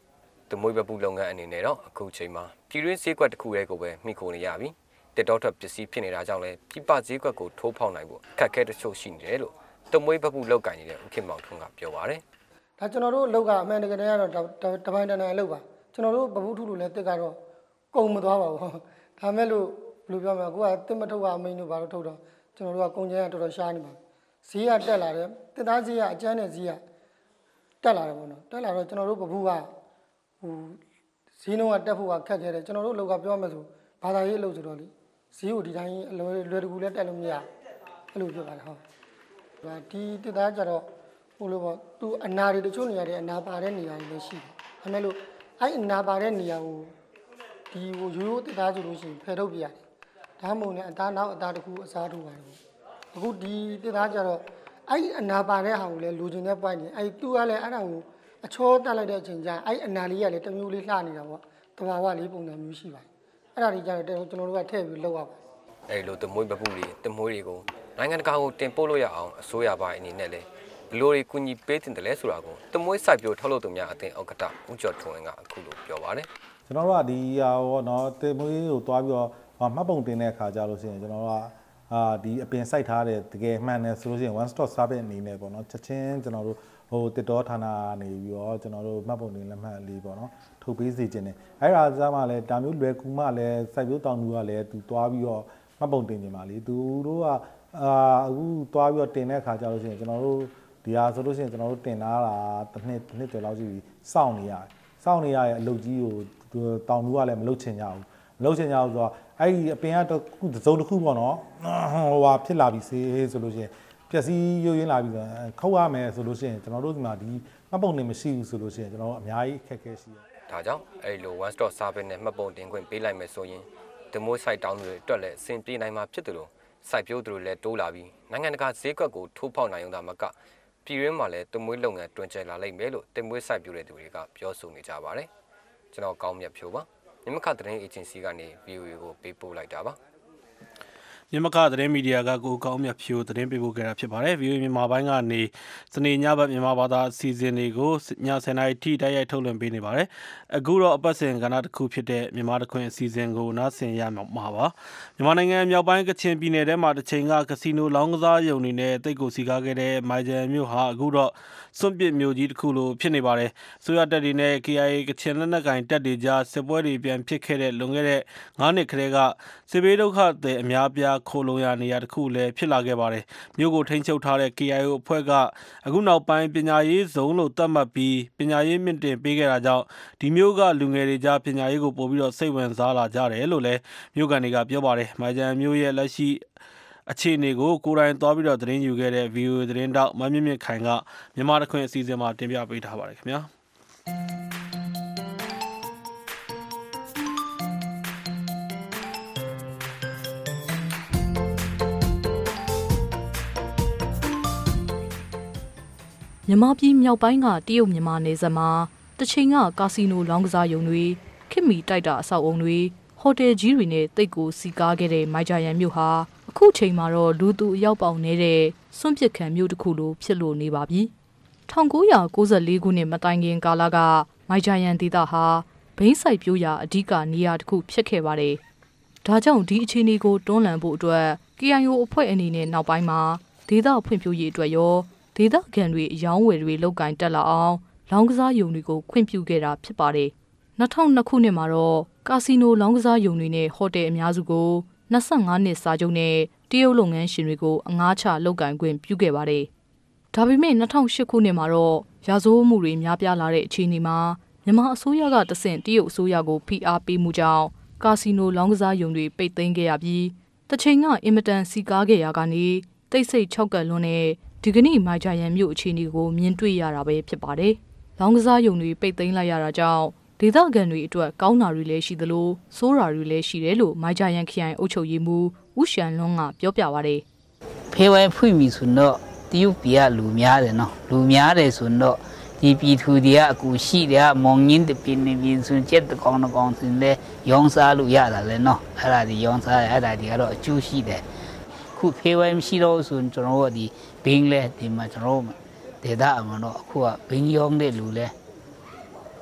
တမွေးဘပူလုပ်ငန်းအနေနဲ့တော့အခုချိန်မှာပြည်တွင်းဈေးကွက်တစ်ခုတည်းကိုပဲမိခိုနေရပြီတက်တော့ထပ်ပစ္စည်းဖြစ်နေတာကြောင့်လည်းပြပဈေးကွက်ကိုထိုးဖောက်နိုင်ဖို့အခက်အခဲတချို့ရှိနေတယ်လို့တမွေးဘပူလောက်ကင်နေတဲ့ဦးခင်မောင်ထွန်းကပြောပါတယ်ဒါကျွန်တော်တို့အလုပ်ကအမှန်တကယ်ကတော့တပိုင်းတန်းအလုပ်ပါကျွန်တော်တို့ဘဘူးထုလို့လည်းတက်ကတော့ကုန်မသွားပါဘူးဒါမဲ့လို့ဘယ်လိုပြောမလဲကိုကတစ်မထုတ်ကအမိန်တို့ဘာလို့ထုတ်တော့ကျွန်တော်တို့ကကုန်ကျန်းကတော်တော်ရှားနေပါဈေးကတက်လာတယ်တစ်သားဈေးကအကျန်းနဲ့ဈေးကတက်လာတယ်ပေါ့နော်တက်လာတော့ကျွန်တော်တို့ဘဘူးကဟိုဈေးနှုန်းကတက်ဖို့ကခက်ခဲတယ်ကျွန်တော်တို့အလုပ်ကပြောမယ်ဆိုဘာသာရေးအလုပ်ဆိုတော့လေဈေးကိုဒီတိုင်းအလွယ်လွယ်တကူလည်းတက်လို့မရအဲ့လိုပြောပါတယ်ဟုတ်ဒါဒီတစ်သားကြတော့ဟိုလိုပေါ့သူအနာတွေတချို့နေရာတွေအနာပါတဲ့နေရာတွေလည်းရှိတယ်ဒါမဲ့လို့အဲ့အနာပါတဲ့နေရာကိုဒီဟိုရိုးရိုးတစ်သားဆိုလို့ရှိရင်ဖယ်ထုတ်ပြရတယ်ဒါမှမဟုတ်လည်းအသားနောက်အသားတစ်ခုအစားထိုးပါတယ်အခုဒီတစ်သားကြတော့အဲ့အနာပါတဲ့ဟာကိုလည်းလိုချင်တဲ့ point နေအဲ့သူကလည်းအဲ့ဒါကိုအချောတက်လိုက်တဲ့အချိန်ကျအဲ့အနာလေးကလည်းတစ်မျိုးလေးလှနေတာပေါ့တဘာဝလေးပုံစံမျိုးရှိပါတယ်အဲ့ဒါတွေကြတော့ကျွန်တော်တို့ကထည့်ပြီးလောက်ရပါတယ်အဲ့လိုတမွေးပပူတွေတမွေးတွေကိုနိုင်ငံတကာကိုတင်ပို့လို့ရအောင်အစိုးရပိုင်းအနေနဲ့လည်းဘလို့တွေကူညီပေးတင်တယ်လဲဆိုတာကိုတမွေးစိုက်ပျိုးထုတ်လုပ်သူများအသင်းဥက္ကဋ္ဌဦးကျော်ထွန်းကအခုလိုပြောပါတယ်ကျွန်တော်တို့ကဒီဟာပေါ့နော်တမွေးကိုတွားပြီးတော့မှတ်ပုံတင်တဲ့အခါကြလို့ရှိရင်ကျွန်တော်တို့ကအာဒီအပင်စိုက်ထားတဲ့တကယ်မှန်တယ်ဆိုလို့ရှိရင် one stop service အနေနဲ့ပေါ့နော်ချက်ချင်းကျွန်တော်တို့ဟိုတစ်တော်ဌာနနေပြီးတော့ကျွန်တော်တို့မှတ်ပုံတင်လက်မှတ်လေးပေါ့နော်ထုတ်ပေးစေခြင်းတယ်အဲ့ဒါစားမှလည်းဒါမျိုးလွယ်ကူမှလည်းစိုက်ပျိုးတောင်သူကလည်းသူတွားပြီးတော့မှတ်ပုံတင်နေပါလေသူတို့ကအာအခုတွားပြီးတော့တင်တဲ့အခါကြလို့ရှိရင်ကျွန်တော်တို့ဒီဟာဆိုလို့ရှိရင်ကျွန်တော်တို့တင်လာတာတစ်နှစ်တစ်နှစ်ကျော်လောက်ရှိပြီစောင့်နေရတယ်စောင့်နေရတဲ့အလုပ်ကြီးကိုတောင်သူကလည်းမလုပ်ချင်ကြဘူးမလုပ်ချင်ကြဘူးဆိုတော့အဲ့ဒီအပင်ကတစ်ခုတစ်စုံတစ်ခုပေါ့နော်ဟိုဟာဖြစ်လာပြီစေဆိုလို့ရှိရင်ပျက်စီးရုပ်ရင်းလာပြီဆိုတော့ခုတ်ရမယ်ဆိုလို့ရှိရင်ကျွန်တော်တို့ဒီမှာဒီမှတ်ပုံတင်မရှိဘူးဆိုလို့ရှိရင်ကျွန်တော်တို့အများကြီးအခက်အခဲရှိတယ်ဒါကြောင့်အဲ့လို one stop service နဲ့မှတ်ပုံတင်ခွင့်ပေးလိုက်မယ်ဆိုရင်ဒီမိုး site တောင်းတွေအတွက်လည်းအဆင်ပြေနိုင်မှာဖြစ်တယ်လို့ site ပြိုးသူတွေလည်းတိုးလာပြီးနိုင်ငံတကာဈေးကွက်ကိုထိုးဖောက်နိုင်အောင်သာမကပြည်ရင်းမှာလည်းတမွေးလုပ်ငန်းတွင်ကျယ်လာလိမ့်မယ်လို့တမွေး site ပြိုးတဲ့သူတွေကပြောဆိုနေကြပါတယ်ကျွန်တော်ကောင်းမြတ်ဖြိုးပါမြမခသတင်းအေဂျင်စီကနေ ဗီအိုအေ ကိုပေးပို့လိုက်တာပါမြမခသတင်းမီဒီယာကကိုကောင်းမြတ်ဖြိုးသတင်းပေးပို့ခဲ့တာဖြစ်ပါတယ် ဗီအိုအေ မြန်မာပိုင်းကနေစနေညဘက်မြန်မာဘာသာအစီအစဉ်တွေကိုညဆယ်နာရီထိတိုက်ရိုက်ထုတ်လွှင့်ပေးနေပါတယ်အခုတော့အပတ်စဉ်ကဏ္ဍတစ်ခုဖြစ်တဲ့မြန်မာတခွင်အစီအစဉ်ကိုနားဆင်ရမှာပါမြန်မာနိုင်ငံမြောက်ပိုင်းကချင်ပြည်နယ်ထဲမှာတစ်ချိန်ကကစီနိုလောင်းကစားရုံတွေနဲ့တိတ်ကိုစီကားခဲ့တဲ့မိုင်ဂျန်မြို့ဟာအခုတော့စွန့်ပစ်မြို့ကြီးတစ်ခုလိုဖြစ်နေပါတယ်ဆိုရတပ်တွေနဲ့ ကေ အိုင် အေ ကချင်လက်နက်ကိုင်တပ်တွေကြားစစ်ပွဲတွေပြန်ဖြစ်ခဲ့တဲ့လွန်ခဲ့တဲ့ငါးနှစ်ခန့်ကစစ်ဘေးဒုက္ခတွေအများပြားခိုလုံရနေရတစ်ခုလည်းဖြစ်လာခဲ့ပါတယ်မြို့ကိုထိန်းချုပ်ထားတဲ့ ကေ အိုင် အေ အဖွဲ့ကအခုနောက်ပိုင်းပညာရေးဇုံလို့သတ်မှတ်ပြီးပညာရေးမြင့်တင်ပေးခဲ့တာကြောင့်ဒီမြို့ကလူငယ်တွေကြားပညာရေးကိုပို့ပြီးတော့စိတ်ဝင်စားလာကြတယ်လို့လည်းမြို့ကန်တွေကပြောပါတယ်မိုင်ဂျန်မြို့ရဲ့လက်ရှိအခြေအနေကိုကိုယ်တိုင်သွားပြီးတော့သတင်းယူခဲ့တဲ့ ဗီအိုအေ သတင်းတောက်မမြင့်မြင့်ခိုင်ကမြန်မာတခွင်အစီအစဉ်မှာတင်ပြပေးထားပါတယ်ခင်ဗျာမြန်မာပြည်မြောက်ပိုင်းကတရုတ်မြန်မာနယ်စပ်မှာတချိန်ကကာစီနိုလောင်းကစားရုံတွေခင်မီတိုက်တာအဆောက်အုံတွေဟိုတယ်ကြီးတွေနဲ့တိတ်ကိုစီကားခဲ့တဲ့မိုင်ဂျာယန်မြို့ဟာအခုချိန်မှာတော့လူသူအရောက်ပေါင်းနေတဲ့စွန့်ပစ်ခံမြို့တစ်ခုလိုဖြစ်လို့နေပါပြီ။၁၉၉၄ခုနှစ်မတိုင်ခင်ကာလကမိုင်ဂျာယန်ဒေသဟာဘိန်းစိုက်ပျိုးရာအဓိကနေရာတစ်ခုဖြစ်ခဲ့ပါတယ်။ဒါကြောင့်ဒီအခြေအနေကိုတွန်းလှန်ဖို့အတွက် ကေ အိုင် အို အဖွဲ့အနေနဲ့နောက်ပိုင်းမှာဒေသဖွံ့ဖြိုးရေးအတွက်ရောဒေသခံတွေအယောင်းဝယ်တွေလောက်ကင်တက်လာအောင်လောင်းကစားရုံတွေကိုခွင့်ပြုခဲ့တာဖြစ်ပါတယ်။၂၀၀၂ခုနှစ်မှာတော့ကာစီနိုလောင်းကစားရုံတွေနဲ့ဟိုတယ်အများစုကို၂၅နှစ်စာချုပ်နဲ့တရုတ်လုပ်ငန်းရှင်တွေကိုအငှားချလောက်ကင်ခွင့်ပြုခဲ့ပါတယ်။ဒါပေမဲ့၂၀၀၈ခုနှစ်မှာတော့ရာဇဝတ်မှုတွေများပြားလာတဲ့အခြေအနေမှာမြန်မာအစိုးရကတဆင့်တရုတ်အစိုးရကိုဖိအားပေးမှုကြောင့်ကာစီနိုလောင်းကစားရုံတွေပိတ်သိမ်းခဲ့ရပြီးတချိန်ကအင်မတန်စီကားခဲ့ရကနေတိတ်ဆိတ်၆ကပ်လွန်းတဲ့ဒီကနေ့မိုင်ဂျာယန်မြို့အခြေအနေကိုမြင်တွေ့ရတာပဲဖြစ်ပါတယ်။လောင်းကစားရုံတွေပိတ်သိမ်းလိုက်ရတာကြောင့်ဒေသခံတွေအတွက်ကောင်းတာတွေလည်းရှိသလိုဆိုးတာတွေလည်းရှိတယ်လို့မိုင်ဂျာယန်ခရိုင်အုပ်ချုပ်ရေးမှူးဦးရှန်လွန်းကပြောပြပါတယ်။ဖေးဝဲဖွင့်ပြီဆိုတော့တရုတ်ပြည်ကလူများတယ်နော်လူများတယ်ဆိုတော့ဒီပြည်သူတွေကအကူရှိတယ်မောင်ငင်းတပင်းနေပြီဆိုချက်တကောင်တကောင်စင်လဲရောင်းစားလို့ရတာလေနော်အဲ့ဒါဒီရောင်းစားအဲ့ဒါဒီကတော့အကျိုးရှိတယ်ခုဖေးဝဲမရှိတော့ဆိုကျွန်တော်တို့ဒီဘင်းလဲဒီမှာကျွန်တော်တို့ဒေသအမှတော့အခုကဘင်းရောင်းတဲ့လူလဲတ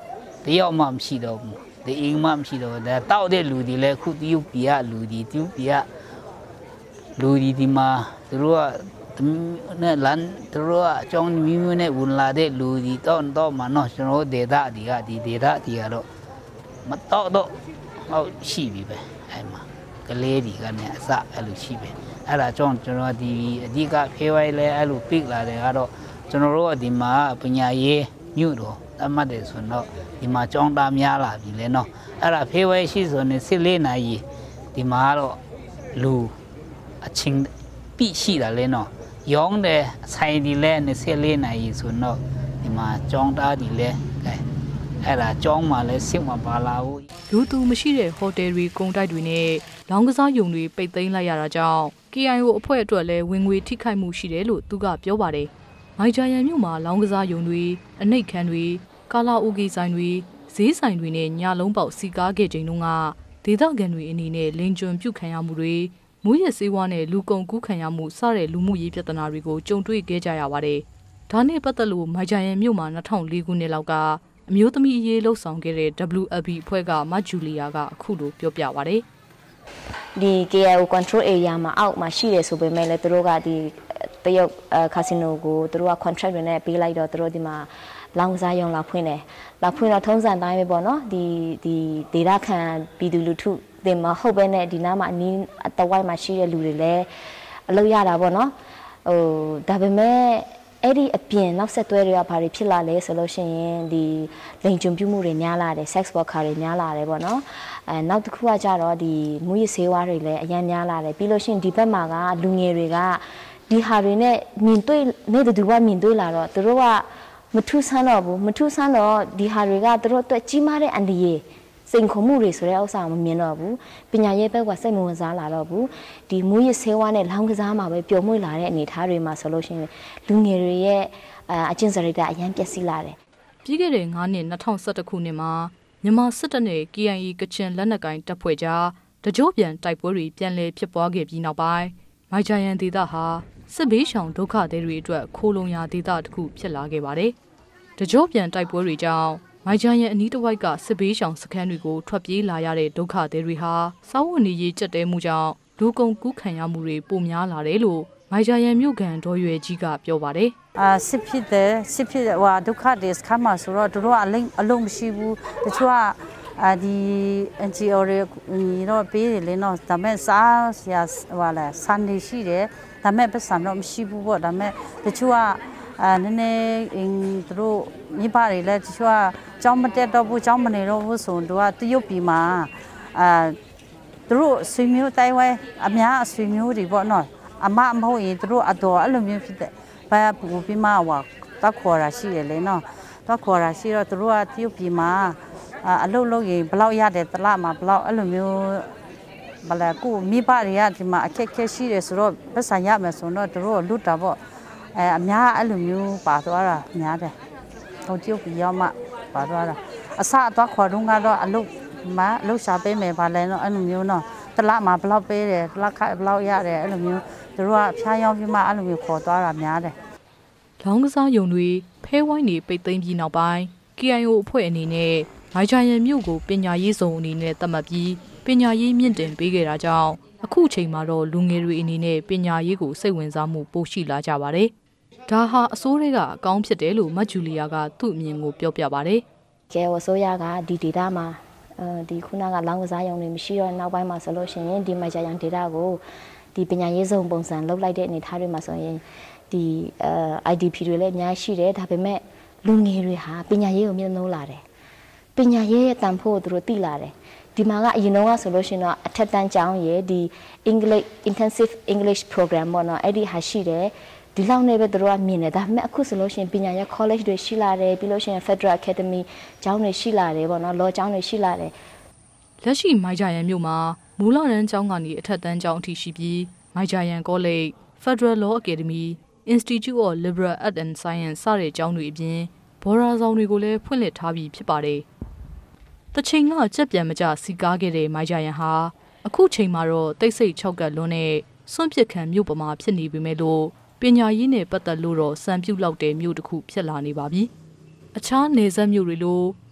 တယောက်မှမရှိတော့ဘူးဒီအိမ်မှမရှိတော့ဘူးဒါတောက်တဲ့လူတွေလည်းခုတရုတ်ပြည်ကလူတွေတရုတ်ပြည်ကလူတွေဒီမှာသူတို့ကနဲ့လန်သူတို့ကအကြောင်းမျိုးမျိုးနဲ့ဝင်လာတဲ့လူတွေတော့တော့မှနော်ကျွန်တော်ဒေတာဒီကဒီဒေတာဒီကတော့မတော့တော့ဟုတ်ရှိပြီပဲအဲ့မှာကလေးတွေကလည်းအစအဲ့လိုရှိပဲအဲ့ဒါကြောင့်ကျွန်တော်ဒီအဓိကဖေးဝိုင်းလဲအဲ့လိုပြစ်လာတယ်ကတော့ကျွန်တော်တို့ကဒီမှာပညာရေးညွတ်တော့တတ်မှတ်တယ်ဆိုတော့ဒီမှာကြောင်းသားများလာပြီလေနော်အဲ့ဒါဖေးဝိုင်းရှိဆိုနေစစ်လေးနိုင်ဒီမှာတော့လူအချင်းပြရှိတာလေနော်ရောင်းတယ်ဆိုင်ဒီလဲနေစစ်လေးနိုင်ဆိုတော့ဒီမှာကြောင်းသားဒီလဲကဲအဲ့ဒါကြောင်းမှလဲစစ်မှပါလာဘူးလူသူမရှိတဲ့ဟိုတယ်တွေကုန်တိုက်တွေနဲ့လောင်းကစားယုံတွေပိတ်သိမ်းလိုက်ရတာကြောင့် K I O အဖွဲ့အတွက်လည်းဝင်ငွေထိခိုက်မှုရှိတယ်လို့သူကပြောပါတယ်။မိုင်ဂျာယန်မြို့မှာလောင်းကစားယုံတွေအနှိတ်ခမ်းတွေကာလာအိုဂီဆိုင်တွေဈေးဆိုင်တွေနဲ့ညလုံးပေါက်စီကားခဲ့ချိန်တုန်းကဒေသခံတွေအနေနဲ့လင်ကျွံပြုတ်ခံရမှုတွေမူးယစ်ဆေးဝါးနဲ့လူကုန်ကူးခံရမှုစတဲ့လူမှုရေးပြဿနာတွေကိုကြုံတွေ့ခဲ့ကြရပါတယ်။ဒါနဲ့ပတ်သက်လို့မိုင်ဂျာယန်မြို့မှာ၂၀၀၄ခုနှစ်လောက်ကအမျိုးသမီးအရေးလှုပ်ဆောင်ခဲ့တဲ့ W F B အဖွဲ့ကမဂျူလီယာကအခုလိုပြောပြပါတယ်ဒီ K I O control area မှာအောက်မှာရှိတယ်ဆိုပေမဲ့လည်းသူတို့ကဒီတရုတ်ကာစီနိုကိုသူတို့က contract တွေနဲ့ပေးလိုက်တော့သူတို့ဒီမှာလောင်းကစားရုံလာဖွင့်တယ်လာဖွင့်တော့ထုံးစံတိုင်းပဲပေါ့နော်ဒီဒီဒေတာခံပြည်သူလူထုတင်မဟုတ်ပဲနဲ့ဒီနားမှာအနီးအတဝိုက်မှာရှိတဲ့လူတွေလည်းအလုပ်ရတာပေါ့နော်ဟိုဒါပေမဲ့အဲ့ဒီအပြင်နောက်ဆက်တွဲတွေကဘာတွေဖြစ်လာလဲဆိုလို့ရှိရင်ဒီလိန်ကျွံပြုမှုတွေများလာတယ် sex worker တွေများလာတယ်ပေါ့နော်အဲနောက်တစ်ခုကကြတော့ဒီမူရစ်ဆေးဝါးတွေလည်းအများများလာတယ်ပြီးလို့ရှိရင်ဒီဘက်မှာကလူငယ်တွေကဒီဟာတွေနဲ့မြင်တွေ့နေတဲ့သူကမြင်တွေ့လာတော့သူတို့ကမထူးဆန်းတော့ဘူးမထူးဆန်းတော့ဒီဟာတွေကသူတို့အတွက်ကြီးမားတဲ့အန္တရာယ်စိန်ခေါ်မှုတွေဆိုတဲ့ဥစ္စာမမြင်တော့ဘူးပညာရေးဘက်ကစိတ်မဝင်စားလာတော့ဘူးဒီမူရစ်ဆေးဝါးနဲ့လောင်းကစားမှာပဲပျော်မွေ့လာတဲ့အနေအထားတွေမှာဆိုလို့ရှိရင်လူငယ်တွေရဲ့အကျင့်စရိတ်ကအရန်ပျက်စီးလာတယ်ပြီးခဲ့တဲ့၅နှစ်၂၀၁၁ခုနှစ်မှာမြန်မာစစ်တပ်နဲ့ K I A ကချင်လက်နက်ကိုင်တပ်ဖွဲ့ကြားတကြောပြန်တိုက်ပွဲတွေပြန်လည်ဖြစ်ပွားခဲ့ပြီးနောက်ပိုင်းမိုင်ဂျာယန်ဒေသဟာစစ်ဘေးရှောင်ဒုက္ခသည်တွေအတွက်ခိုးလုံရာဒေသတစ်ခုဖြစ်လာခဲ့ပါတယ်တကြောပြန်တိုက်ပွဲတွေကြောင့်မိုင်ဂျာယန်အနီးတစ်ဝိုက်ကစစ်ဘေးရှောင်စခန်းတွေကိုထွက်ပြေးလာရတဲ့ဒုက္ခသည်တွေဟာစောင်းဝနေရေးကြက်တဲမှုကြောင့်လူကုန်ကူးခံရမှုတွေပိုများလာတယ်လို့မိုင်ဂျာယန်မြို့ကန်ဒေါ်ရွယ်ကြီးကပြောပါတယ်အာစစ်ဖြစ်တယ်စစ်ဖြစ်ဟိုဒုက္ခတွေစခန်းမှာဆိုတော့တို့ကအလုံးအလုံးမရှိဘူးတချို့ကအာဒီ N G O တွေတော့ပေးတယ်လေနော်ဒါပေမဲ့စားဆရာဟိုလာစန်နေရှိတယ်ဒါပေမဲ့ပတ်စံတော့မရှိဘူးပေါ့ဒါပေမဲ့တချို့ကအာနည်းနည်းအင်းတို့မိဘတွေလည်းတချို့ကကျောင်းမတက်တော့ဘူးကျောင်းမနေတော့ဘူးဆိုတော့တရုတ်ပြည်မှာအာတို့ဆွေမျိုးတိုင်းဝဲအများအဆွေမျိုးတွေပေါ့နော်အမမဟုတ်ရင်တို့အတော်အဲ့လိုမျိုးဖြစ်တဲ့ဘာပူပြီးမှဟောတက်ခေါ်တာရှိတယ်လေနော်တက်ခေါ်တာရှိတော့တို့ကတရုတ်ပြည်မှာအလုပ်လုပ်ရင်ဘလောက်ရတယ်တလမှာဘလောက်အဲ့လိုမျိုးဘလာကိုမိဘတွေကဒီမှာအခက်ခဲရှိတယ်ဆိုတော့ပတ်စံရမယ်ဆိုတော့တို့လွတ်တာပေါ့အဲအများအဲ့လိုမျိုးပါသွားတာများတယ်ဟိုတရုတ်ပြည်ရောက်မှပါသွားတာအစအတော့ခေါ်တော့ကတော့အလုပ်မှာအလုပ်ရှာပေးမယ်ဗာလဲတော့အဲ့လိုမျိုးနော်တလမှာဘလောက်ပေးတယ်တလခဘလောက်ရတယ်အဲ့လိုမျိုးတို့ကဖျားယောင်းပြီးမှအဲ့လိုမျိုးခေါ်သွားတာများတယ်လောင်းကစားယုံတွေဖဲဝိုင်းတွေပိတ်သိမ်းပြီးနောက်ပိုင်း K I O အဖွဲ့အနေနဲ့မိုင်ဂျာယန်မြို့ကိုပညာရေးစုံအနေနဲ့သတ်မှတ်ပြီးပညာရေးမြင့်တင်ပေးခဲ့တာကြောင့်အခုချိန်မှာတော့လူငယ်တွေအနေနဲ့ပညာရေးကိုစိတ်ဝင်စားမှုပိုရှိလာကြပါတယ်။ဒါဟာအစိုးရကအကောင်းဖြစ်တယ်လို့မတ်ဂျူလီယာကသူ့အမြင်ကိုပြောပြပါတယ်။ကဲအစိုးရကဒီဒေတာမှာအဲဒီခုနကလောင်းကစားရုံတွေမရှိတော့နောက်ပိုင်းမှာဆိုလို့ရှိရင်ဒီမိုင်ဂျာယန်ဒေတာကိုဒီပညာရေးစုံပုံစံလုပ်လိုက်တဲ့အနေအထားတွေမှာဆိုရင်ဒီအဲ I D P တွေလည်းအများကြီးရှိတယ်ဒါပေမဲ့လူငယ်တွေဟာပညာရေးကိုမြင့်နိုးလာတယ်ပညာရေးရဲ့တန်ဖိုးကိုသူတို့သိလာတယ်ဒီမှာကအရင်တော့ဆိုလို့ရှိရင်တော့အထက်တန်းကျောင်းရဲ့ဒီ English intensive English program ပေါ့နော်အဲ့ဒီဟာရှိတယ်ဒီလောက်နဲ့ပဲသူတို့ကမြင်တယ်ဒါပေမဲ့အခုဆိုလို့ရှိရင်ပညာရေး college တွေရှိလာတယ်ပြီးလို့ရှိရင် Federal Academy ကျောင်းတွေရှိလာတယ်ပေါ့နော် law ကျောင်းတွေရှိလာတယ်လက်ရှိမိုင်ဂျာယန်မြို့မှာမူလတန်းကျောင်းကနေအထက်တန်းကျောင်းအထိရှိပြီးမိုင်ဂျာယန် College Federal Law Academy Institute of Liberal Arts and Science စတဲ့ကျောင်းတွေအပြင်ဘော်ရာဆောင်တွေကိုလည်းဖွင့်လှစ်ထားပြီးဖြစ်ပါတယ်။တချိန်ကကြက်ပြန်မကြစီကားခဲ့တဲ့မိုင်ဂျာယန်ဟာအခုချိန်မှာတော့တိတ်ဆိတ်၆ကတ်လွန်းနဲ့စွန့်ပစ်ခံမြို့ပေါ်မှာဖြစ်နေပေမဲ့လို့ပညာရေးနဲ့ပတ်သက်လို့တော့စံပြုတ်လောက်တဲ့မြို့တစ်ခုဖြစ်လာနေပါပြီ။အခြားနယ်စပ်မြို့တွေလို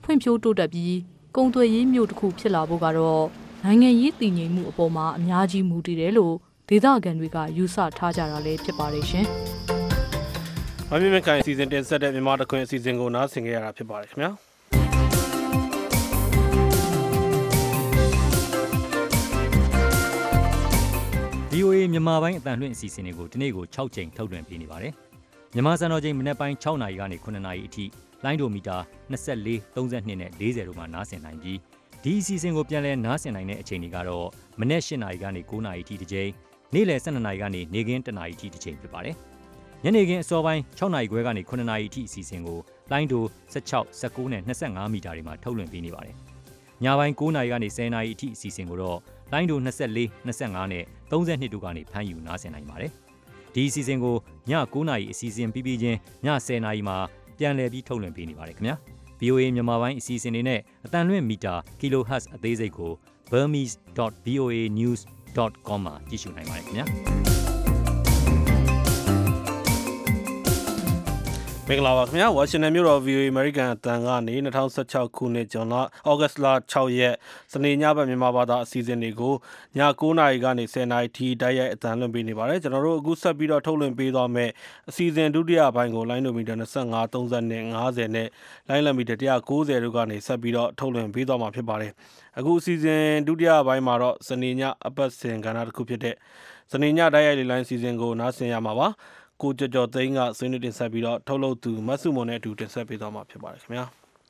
ဖွံ့ဖြိုးတိုးတက်ပြီးကုန်သွယ်ရေးမြို့တစ်ခုဖြစ်လာဖို့ကတော့နိုင်ငံရေးတည်ငြိမ်မှုအပေါ်မှာအများကြီးမူတည်တယ်လို့ဒေသခံတွေကယူဆထားကြတာလည်းဖြစ်ပါတယ်ရှင်။အမြင့်မြတ်ခိုင်အစီအစဉ်တင်ဆက်တဲ့မြန်မာတခွင်အစီအစဉ်ကိုနားဆင်ကြရတာဖြစ်ပါတယ်ခင်ဗျာ။ဗီအိုအေ မြန်မာပိုင်းအသံလွှင့်အစီအစဉ်တွေကိုဒီနေ့ကို၆ကြိမ်ထုတ်လွှင့်ပေးနေပါတယ်။မြန်မာစံတော်ချိန်မနေ့ပိုင်း၆နာရီကနေ9နာရီအထိလိုင်းဒိုမီတာ24 32နဲ့40တို့မှာနားဆင်နိုင်ပြီးဒီအစီအစဉ်ကိုပြန်လည်နားဆင်နိုင်တဲ့အချိန်တွေကတော့မနေ့၈နာရီကနေ9နာရီအထိတစ်ကြိမ်နေ့လယ်12နာရီကနေနေ့ခင်းတစ်နာရီအထိတစ်ကြိမ်ဖြစ်ပါတယ်။ညနေခင်းအစောပိုင်း6နာရီခွဲကနေ9နာရီအထိအစီအစဉ်ကိုလိုင်းဒို16 19နဲ့25မီတာတွေမှာထုတ်လွှင့်ပေးနေပါတယ်။ညပိုင်း9နာရီကနေ10နာရီအထိအစီအစဉ်ကိုတော့လိုင်းဒို24 25နဲ့32တို့ကနေဖမ်းယူနားဆင်နိုင်ပါတယ်။ဒီအစီအစဉ်ကိုည9နာရီအစီအစဉ်ပြီးပြီးချင်းည10နာရီမှာပြန်လည်ပြီးထုတ်လွှင့်ပေးနေပါတယ်ခင်ဗျာ။ဗီအိုအေ မြန်မာပိုင်းအစီအစဉ်တွေနဲ့အတန်လွှင့်မီတာ kilohertz အသေးစိတ်ကို burmese dot v o a news dot com မှာကြည့်ရှုနိုင်ပါတယ်ခင်ဗျာ။မင်္ဂလာပါခင်ဗျာဝါရှင်တန်မြို့တော် ဗီအိုအေ American အတန်ကနေ၂၀၁၆ခုနှစ်ဇွန်လဩဂတ်လ၆ရက်စနေညဘက်မြန်မာဘာသာအစီအစဉ်တွေကိုည9နာရီကနေ10နာရီထိတိုက်ရိုက်အတန်လွှင့်ပေးနေပါတယ်ကျွန်တော်တို့အခုဆက်ပြီးတော့ထုတ်လွှင့်ပေးသွားမယ်အစီအစဉ်ဒုတိယပိုင်းကိုလိုင်းဒိုမီတာ25 30နဲ့50နဲ့လိုင်းလမီတာone ninetyတို့ကနေဆက်ပြီးတော့ထုတ်လွှင့်ပေးသွားမှာဖြစ်ပါတယ်အခုအစီအစဉ်ဒုတိယပိုင်းမှာတော့စနေညအပတ်စဉ်ကဏ္ဍတစ်ခုဖြစ်တဲ့စနေညတိုက်ရိုက်လိုင်းအစီအစဉ်ကိုနားဆင်ရမှာပါကိုကျော်ကျော်သိန်းကဆွေးနွေးတင်ဆက်ပြီးတော့ထုတ်လုပ်သူမတ်စုမွန်နဲ့အတူတင်ဆက်ပေးသွားမှာဖြစ်ပါတယ်ခင်ဗျာ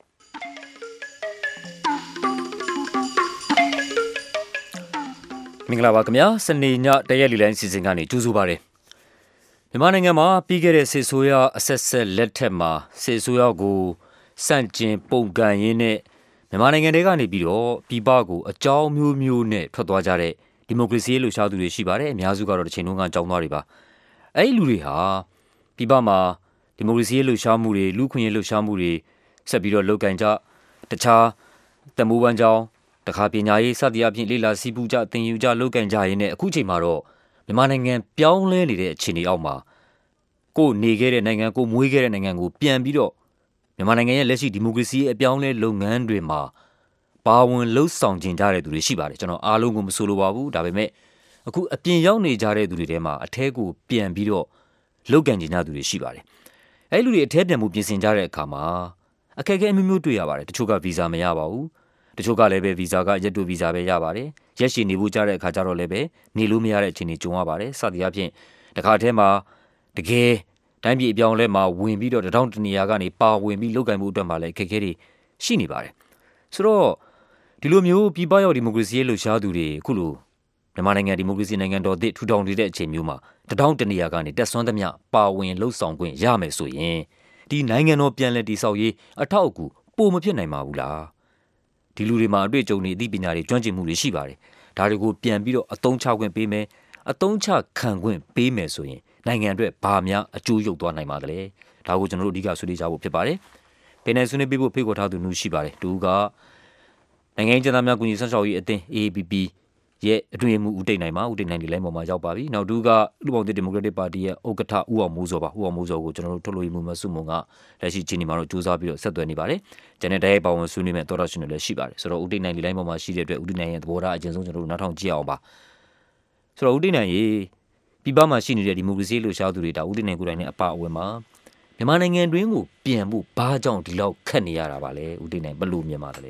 မင်္ဂလာပါခင်ဗျာစနေညတရက်လီလိုင်းစီစဉ်ကနေကြိုဆိုပါရစေမြန်မာနိုင်ငံမှာပြီးခဲ့တဲ့စစ်ဆိုးရအဆက်ဆက်လက်ထက်မှာစစ်ဆိုးရကိုစန့်ကျင်ပုံကန်ရင်းနဲ့မြန်မာနိုင်ငံတွေကနေပြီးတော့ပြည်ပကိုအကြောင်းမျိုးမျိုးနဲ့ထွက်သွားကြတဲ့ဒီမိုကရေစီလှုပ်ရှားသူတွေရှိပါတယ်အများစုကတော့တစ်ချိန်လုံးကကြောင်းသွားတွေပါအဲ့ဒီလူတွေဟာပြည်ပမှာဒီမိုကရေစီလှုပ်ရှားမှုတွေလူခွင့်ရေးလှုပ်ရှားမှုတွေဆက်ပြီးတော့လုပ်ကင်ကြတခြားတမိုးပန်းကြောင်းတခါပညာရေးစသည်အပြင်လေ့လာစီးပူးကြသင်ယူကြလုပ်ကင်ကြရင်းနဲ့အခုချိန်မှာတော့မြန်မာနိုင်ငံပြောင်းလဲနေတဲ့အခြေအနေအောက်မှာကိုနေခဲ့တဲ့နိုင်ငံကိုမွေးခဲ့တဲ့နိုင်ငံကိုပြန်ပြီးတော့မြန်မာနိုင်ငံရဲ့လက်ရှိဒီမိုကရေစီအပြောင်းလဲလုပ်ငန်းတွေမှာပါဝင်လှုပ်ဆောင်ကျင်ကြတဲ့သူတွေရှိပါတယ်ကျွန်တော်အားလုံးကိုမဆိုလိုပါဘူးဒါပေမဲ့အခုအပြင်ရောက်နေကြတဲ့သူတွေထဲမှာအထဲကိုပြန်ပြီးတော့လုပ်ကန်ကျင်ကြသူတွေရှိပါတယ်။အဲဒီလူတွေအထဲပြန်မှုပြင်ဆင်ကြတဲ့အခါမှာအခက်အခဲအမျိုးမျိုးတွေ့ရပါတယ်။တချို့ကဗီဇာမရပါဘူး။တချို့ကလည်းပဲဗီဇာကရက်တိုဗီဇာပဲရပါတယ်။ရက်ရှည်နေဖို့ကြားတဲ့အခါကျတော့လည်းပဲနေလို့မရတဲ့အခြေအနေကြုံရပါတယ်။စသည်အပြင်တခါတည်းမှာတကယ်တိုင်းပြည်အပြောင်းလဲမှာဝင်ပြီးတော့တထောင်တနေရာကနေပါဝင်ပြီးလုပ်ကင်မှုအတွက်မှလည်းအခက်အခဲတွေရှိနေပါတယ်။ဆိုတော့ဒီလိုမျိုးပြည်ပရောက်ဒီမိုကရေစီရဲ့လှုပ်ရှားသူတွေအခုလိုမြန်မာနိုင်ငံဒီမိုကရေစီနိုင်ငံတော်သစ်ထူထောင်နေတဲ့အချိန်မျိုးမှာတထောင်တနေရာကနေတက်ဆွမ်းသမျှပါဝင်လှုပ်ဆောင်ခွင့်ရမယ်ဆိုရင်ဒီနိုင်ငံတော်ပြန်လည်တည်ဆောက်ရေးအထောက်အကူပိုမဖြစ်နိုင်ပါဘူးလားဒီလူတွေမှာအတွေ့အကြုံတွေအသိပညာတွေကျွမ်းကျင်မှုတွေရှိပါတယ်ဒါတွေကိုပြန်ပြီးတော့အသုံးချခွင့်ပေးမယ်အသုံးချခံခွင့်ပေးမယ်ဆိုရင်နိုင်ငံအတွက်ဘာများအကျိုးရောက်သွားနိုင်ပါသလဲဒါကိုကျွန်တော်တို့အဓိကဆွေးနွေးကြဖို့ဖြစ်ပါတယ်ပင်နယ်ဆွေးနွေးပေးဖို့ဖိတ်ခေါ်ထားသူမျိုးရှိပါတယ်တူကနိုင်ငံရေးကျန်းမာရေးကူညီဆောင်ရှောက်ရေးအသင်း A A P Pရဲ့အတွင်းမှုဦးတိတ်နိုင်မှာဦးတိတ်နိုင်ဒီလိုင်းပေါ်မှာရောက်ပါပြီနောက်တူကလူပေါင်းဒီမိုကရက်တစ်ပါတီရဲ့ဥက္ကဋ္ဌဦးအောင်မိုးစောပါဦးအောင်မိုးစောကိုကျွန်တော်တို့ထုတ်လို့ရမှုမဆုမုံကလက်ရှိချင်းဒီမှာတော့စူးစမ်းပြီးတော့ဆက်သွယ်နေပါတယ်ကျန်တဲ့တိုင်းပါဝင်ဆွေးနွေးမဲ့တော်တော်ရှင်တွေလည်းရှိပါတယ်ဆိုတော့ဦးတိတ်နိုင်ဒီလိုင်းပေါ်မှာရှိတဲ့အတွက်ဦးတိတ်နိုင်ရဲ့သဘောထားအကျဉ်းဆုံးကျွန်တော်တို့နားထောင်ကြည့်အောင်ပါဆိုတော့ဦးတိတ်နိုင်ရေပြည်ပမှာရှိနေတဲ့ဒီမိုကရေစီလှုပ်ရှားသူတွေဒါဦးတိတ်နိုင်ကိုယ်တိုင်နဲ့အပါအဝင်မှာမြန်မာနိုင်ငံတွင်းကိုပြန်ဖို့ဘာကြောင့်ဒီလောက်ခက်နေရတာပါလဲဦးတိတ်နိုင်ဘယ်လိုမြင်ပါသလဲ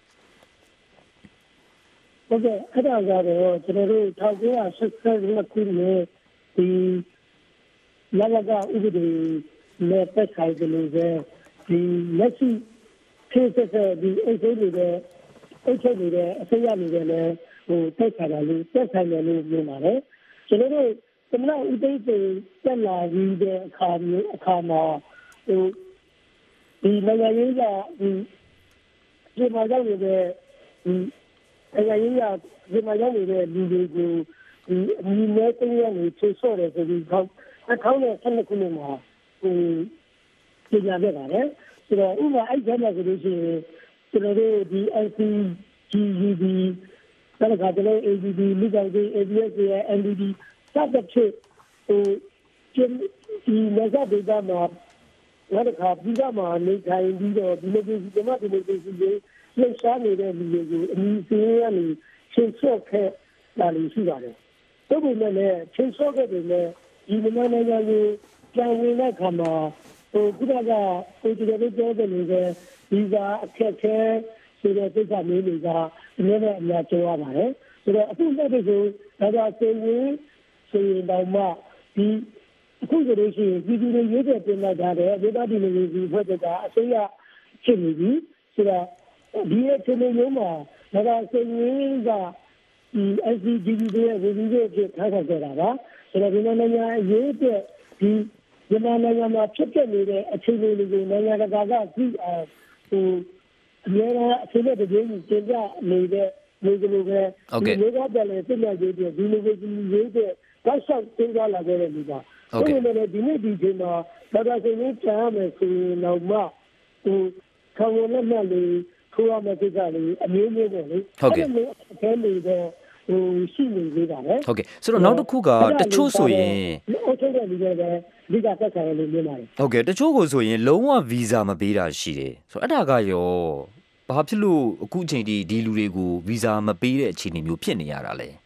ဟုတ်ကဲ့အဲ့ဒါကတော့ကျွန်တော်တို့၁၉၈၂ခုနှစ်ဒီလလကဥပဒေနဲ့ပတ်သက်ကြလို့ပဲဒီလက်ရှိဖြစ်တဲ့ဒီအကျိုးတွေတဲ့အကျိုးတွေတဲ့အစိုးရတွေလည်းဟိုတက်ခါတာလို့တက်ဆိုင်တယ်လို့ပြောပါတယ်ကျွန်တော်တို့သမ္မတဦးသိန်းစိန်တက်လာပြီးတဲ့အခါမျိုးအခါမှာဟိုဒီနိုင်ငံရေးကဒီဒီမှာရောက်နေတဲ့ဒီအရာကြီးကဒီမှာရောက်နေတဲ့လူတွေကိုဒီအမြင်နဲ့တင်းရနေချိတ်ဆော့တယ်ဆိုပြီးတော့၂၀၁၂ခုနှစ်မှာဟိုပြင်ပြခဲ့ပါတယ်ဆိုတော့ဥပမာအဲ့ဒီမှာဆိုလို့ရှိရင်ကျွန်တော်တို့ဒီ N C G U B ဆက်လက်ကျွန်တော် A D B လူကောင်တွေ A B S ရဲ့ N D D စသဖြင့်ဟိုဒီလက်ဆက်ဒေတာမှာနောက်တစ်ခါပြည်ကမှာနေထိုင်ပြီးတော့ဒီလိုဒီဒီမှာဒီလိုဒီဒီလှည့်ရှားနေတဲ့လူတွေကိုအမည်စင်းရနေချင်းဆော့ခဲ့လာလို့ရှိပါတယ်။ဒါပေမဲ့လည်းချင်းဆော့ခဲ့တယ်လည်းဒီမြန်မာနိုင်ငံကိုပြန်ဝင်တဲ့အခါမှာဟိုခုနကကိုကြည့်တဲ့ပြောတဲ့လူတွေဒီကအခက်ခဲဆိုတဲ့ကိစ္စမျိုးတွေကဒီနေ့နဲ့အများကြီးရပါတယ်။ဆိုတော့အခုလက်တွေ့ကိုဒါသာစေဝင်ဆိုရင်တော့မှဒီအခုဆိုလို့ရှိရင်ပြည်သူတွေရွေးချယ်တင်လိုက်တာတဲ့ဒေသဒီလိုမျိုးဖွဲ့တဲ့အစိုးရဖြစ်နေပြီဆိုတော့ဒီအခြေအနေမျိုးမှာဒါသာစေဝင်ကဒီ S D G D ရဲ့ဝိသုတွေဖြစ်ထားခဲ့တာပါဆိုတော့ဒီနိုင်ငံရေးတဲ့ဒီမြန်မာနိုင်ငံမှာဖြစ်ပျက်နေတဲ့အခြေအနေတွေကိုနိုင်ငံတကာကကြည့်အောင်ဟိုအများအားအခြေအနေတွေတင်ပြနေတဲ့လူတွေပဲဒီလိုကတည်းကစစ်မှန်ရေးတဲ့ဒီလိုကိုရေးတဲ့ဘာသာတင်ပြလာခဲ့တဲ့လူပါဟုတ်ကဲ့ဒီနေ့ဒီချိန်မှာဒါသာစင်းကြီးချမ်းမယ်ဆိုရင်တော့မှဟိုခေါင်းနဲ့မှလေးထိုးရမယ့်ကိစ္စလေးအမျိုးမျိုးပဲလေဟုတ်ကဲ့အဲလိုတော့ဟိုရှိနေသေးတာပဲဟုတ်ကဲ့ဆိုတော့နောက်တစ်ခုကတချို့ဆိုရင်အထုတ်တဲ့လူတွေလည်းဒီကသက်ဆိုင်လို့မြင်ပါတယ်ဟုတ်ကဲ့တချို့ကိုဆိုရင်လုံးဝဗီဇာမပေးတာရှိတယ်ဆိုတော့အဲ့ဒါကရောဘာဖြစ်လို့အခုအချိန်ဒီဒီလူတွေကိုဗီဇာမပေးတဲ့အခြေအနေမျိုးဖြစ်နေရတာလဲ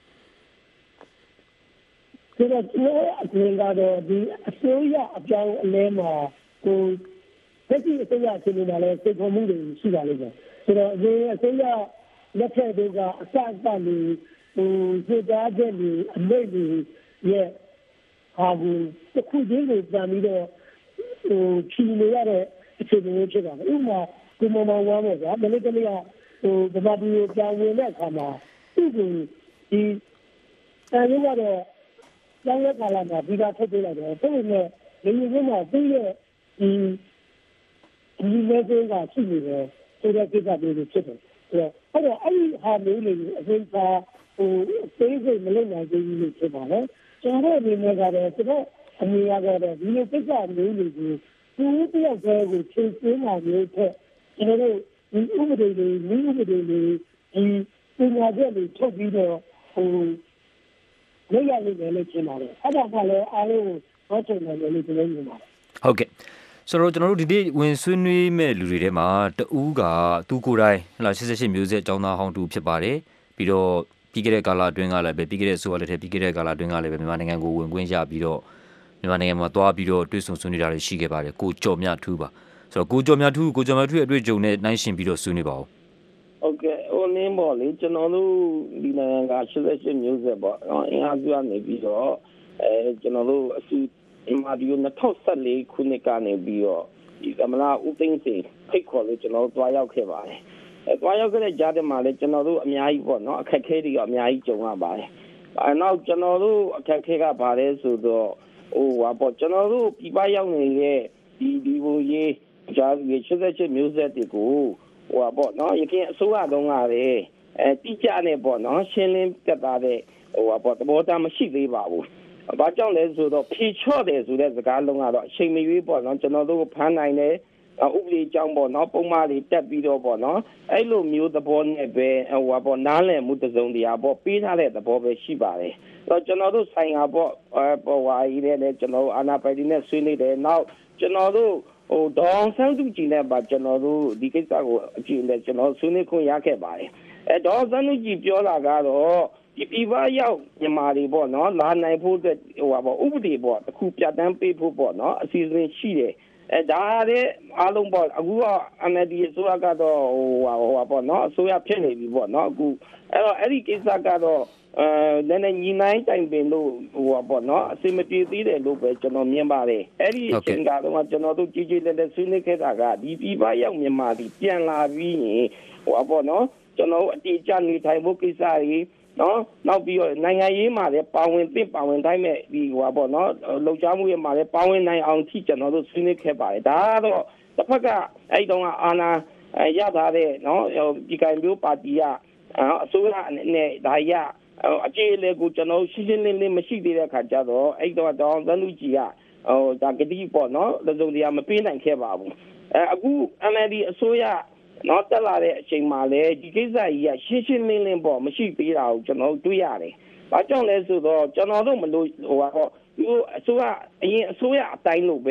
ဆိုတော့ဒီအပြင်ကတော့ဒီအစိုးရအပြောင်းအလဲမှာဟိုတက်ကြည့်အစိုးရအခြေအနေမှာလည်းစိတ်ခေါ်မှုတွေရှိပါလိမ့်မယ်ဆိုတော့ဒီအစိုးရလက်ထက်တွေကအစအစလေးဟိုစစ်သားချက်တွေအမိတ်တွေရဲ့ဟာကိုတစ်ခုချင်းကိုပြန်ပြီးတော့ဟိုဖြီနေရတဲ့အခြေအနေဖြစ်တာဥပမာဒီမမောင်ဝါမယ်ဗျာမနေ့ကနေ့ကဟိုဗမာပြည်ကိုပြန်ဝင်တဲ့အခါမှာသူ့ကိုဒီအဲဒီကတော့ကျောင်းရကာလာမှာဒီကထုတ်ပေးလိုက်တယ်။ဒါပေမဲ့ဒီလိုမျိုးမှာသူ့ရဲ့ဒီဒီလိုမျိုးကရှိနေတယ်ဆိုတဲ့ကိစ္စတွေဖြစ်တယ်။အဲ့တော့အဲ့ဒီဟာမျိုးလေးအရင်ကဟိုအသေးစိတ်မလုပ်နိုင်သေးဘူးလို့ဖြစ်ပါလေ။ကျွန်တော်အနေနဲ့ကတော့ကျွန်တော်အမြင်ရတော့ဒီလိုကိစ္စမျိုးတွေကိုသူ့တယောက်တည်းကိုချိန်ဆနိုင်မျိုးထက်ကျွန်တော်တို့ဒီဥပဒေတွေနည်းဥပဒေတွေဒီပညာချက်တွေထုတ်ပြီးတော့ဟိုလက်ရလေးလည်းလုပ်ချင်ပါတယ်အဲ့ဒါကလည်းအားလုံးဟောချင်တယ်လို့ပြောနေပါတယ်ဟုတ်ကဲ့ဆိုတော့ကျွန်တော်တို့ဒီနေ့ဝင်ဆွေးနွေးမဲ့လူတွေထဲမှာတဦးကသူကိုယ်တိုင်ဟလာ၈၈မျိုးဆက်အကြောင်းသားဟောင်းတူဖြစ်ပါတယ်ပြီးတော့ပြီးခဲ့တဲ့ကာလအတွင်းကလည်းပဲပြီးခဲ့တဲ့ဆိုရလက်ထက်ပြီးခဲ့တဲ့ကာလအတွင်းကလည်းပဲမြန်မာနိုင်ငံကိုဝင်ခွင့်ရပြီးတော့မြန်မာနိုင်ငံမှာသွားပြီးတော့တွေ့ဆုံဆွေးနွေးတာတွေရှိခဲ့ပါတယ်ကိုကျော်မြထူးပါဆိုတော့ကိုကျော်မြထူးကိုကျော်မြထူးရဲ့အတွေ့အကြုံနဲ့နှိုင်းယှဉ်ပြီးတော့ဆွေးနွေးပါဦးဟုတ်ကဲ့ဟိုနင်းပေါ့လေကျွန်တော်တို့ဒီနိုင်ငံက၈၈မျိုးဆက်ပေါ့အင်အားစုကနေပြီးတော့အဲကျွန်တော်တို့အစုအင်မာဒီယို၂၀၁၄ခုနှစ်ကနေပြီးတော့ဒီသမလာဦးသိန်းစိန်ဖိတ်ခေါ်လို့ကျွန်တော်တို့တွားရောက်ခဲ့ပါတယ်အဲတွားရောက်ခဲ့တဲ့ကြားထဲမှာလည်းကျွန်တော်တို့အများကြီးပေါ့နော်အခက်အခဲတွေကအများကြီးကြုံရပါတယ်အဲနောက်ကျွန်တော်တို့အခက်အခဲကဘာလဲဆိုတော့ဟိုဟာပေါ့ကျွန်တော်တို့ပြပရောက်နေတဲ့ဒီဒီဟိုရေးကြား၈၈မျိုးဆက်တွေကိုဟိုပေါ့နော်ရခိုင်အစိုးရတုန်းကလည်းအဲတိကျနေပေါ့နော်ရှင်းလင်းပြသတဲ့ဟိုပေါ့သဘောထားမရှိသေးပါဘူး။ဘာကြောင့်လဲဆိုတော့ဖြေချော့တယ်ဆိုတဲ့စကားလုံးကတော့အချိန်မရွေးပေါ့နော်ကျွန်တော်တို့ဖမ်းနိုင်တယ်ဥပဒေကြောင့်ပေါ့နော်ပုံမှန်တွေတက်ပြီးတော့ပေါ့နော်အဲ့လိုမျိုးသဘောနဲ့ပဲဟိုပေါ့နားလည်မှုတစုံတရာပေါ့ပေးထားတဲ့သဘောပဲရှိပါတယ်။တော့ကျွန်တော်တို့ဆိုင်ရာပေါ့ဟိုဟာကြီးလည်းကျွန်တော်အာနာပိုင်ဒီနဲ့ဆွေးနွေးတယ်နောက်ကျွန်တော်တို့ဟိုဒေါအောင်ဆန်းစုကြည်နဲ့ပါကျွန်တော်တို့ဒီကိစ္စကိုအကြည့်နဲ့ကျွန်တော်ဆွေးနွေးခွင့်ရခဲ့ပါတယ်အဲဒေါအောင်ဆန်းစုကြည်ပြောတာကတော့ဒီပြည်ပရောက်မြန်မာတွေပေါ့နော်လာနိုင်ဖို့အတွက်ဟိုပါပေါ့ဥပဒေပေါ့တစ်ခုပြဋ္ဌာန်းပေးဖို့ပေါ့နော်အစီအစဉ်ရှိတယ်အဲဒါလည်းအားလုံးပေါ့အခုက အမ်အယ်ဒီ အစိုးရကတော့ဟိုဟိုပါပေါ့နော်အစိုးရဖြစ်နေပြီပေါ့နော်အခုအဲ့တော့အဲ့ဒီကိစ္စကတော့အဲလည်းညီနိုင်တိုင်ပင်လို့ဟိုပေါ့နော်အစီမပြေသေးတယ်လို့ပဲကျွန်တော်မြင်ပါတယ်အဲ့ဒီအချိန်ကတော့ကျွန်တော်တို့ကြည်ကြည်လည်းလည်းဆွေးနွေးခဲ့တာကဒီပြည်ပရောက်မြန်မာပြည်ပြန်လာပြီးရင်ဟိုပေါ့နော်ကျွန်တော်အတိအကျနေထိုင်ဖို့ကိစ္စကြီးနော်နောက်ပြီးတော့နိုင်ငံရေးမှာလည်းပါဝင်သင့်ပါဝင်တိုင်းမဲ့ဒီဟိုပေါ့နော်လှုပ်ရှားမှုတွေမှာလည်းပါဝင်နိုင်အောင်ထိကျွန်တော်တို့ဆွေးနွေးခဲ့ပါတယ်ဒါကတော့တစ်ဖက်ကအဲ့တုန်းကအာဏာရထားတဲ့နော်ဒီကံမျိုးပါတီကအစိုးရနဲ့ဒါရအကြေးလေကိုကျွန်တော်ရှင်းရှင်းလင်းလင်းမရှိသေးတဲ့ခါကျတော့အဲ့တော့တောင်သန်းလူကြီးကဟိုဒါကတိပေါ့နော်လူစုံတရားမပေးနိုင်ခဲ့ပါဘူးအဲအခု အမ်အယ်ဒီ အစိုးရနော်တက်လာတဲ့အချိန်မှာလေဒီကိစ္စကြီးကရှင်းရှင်းလင်းလင်းပေါ့မရှိသေးတာကိုကျွန်တော်တွေ့ရတယ်။ဘာကြောင့်လဲဆိုတော့ကျွန်တော်တို့မလို့ဟိုပေါ့ဒီအစိုးရအရင်အစိုးရအတိုင်းလို့ပဲ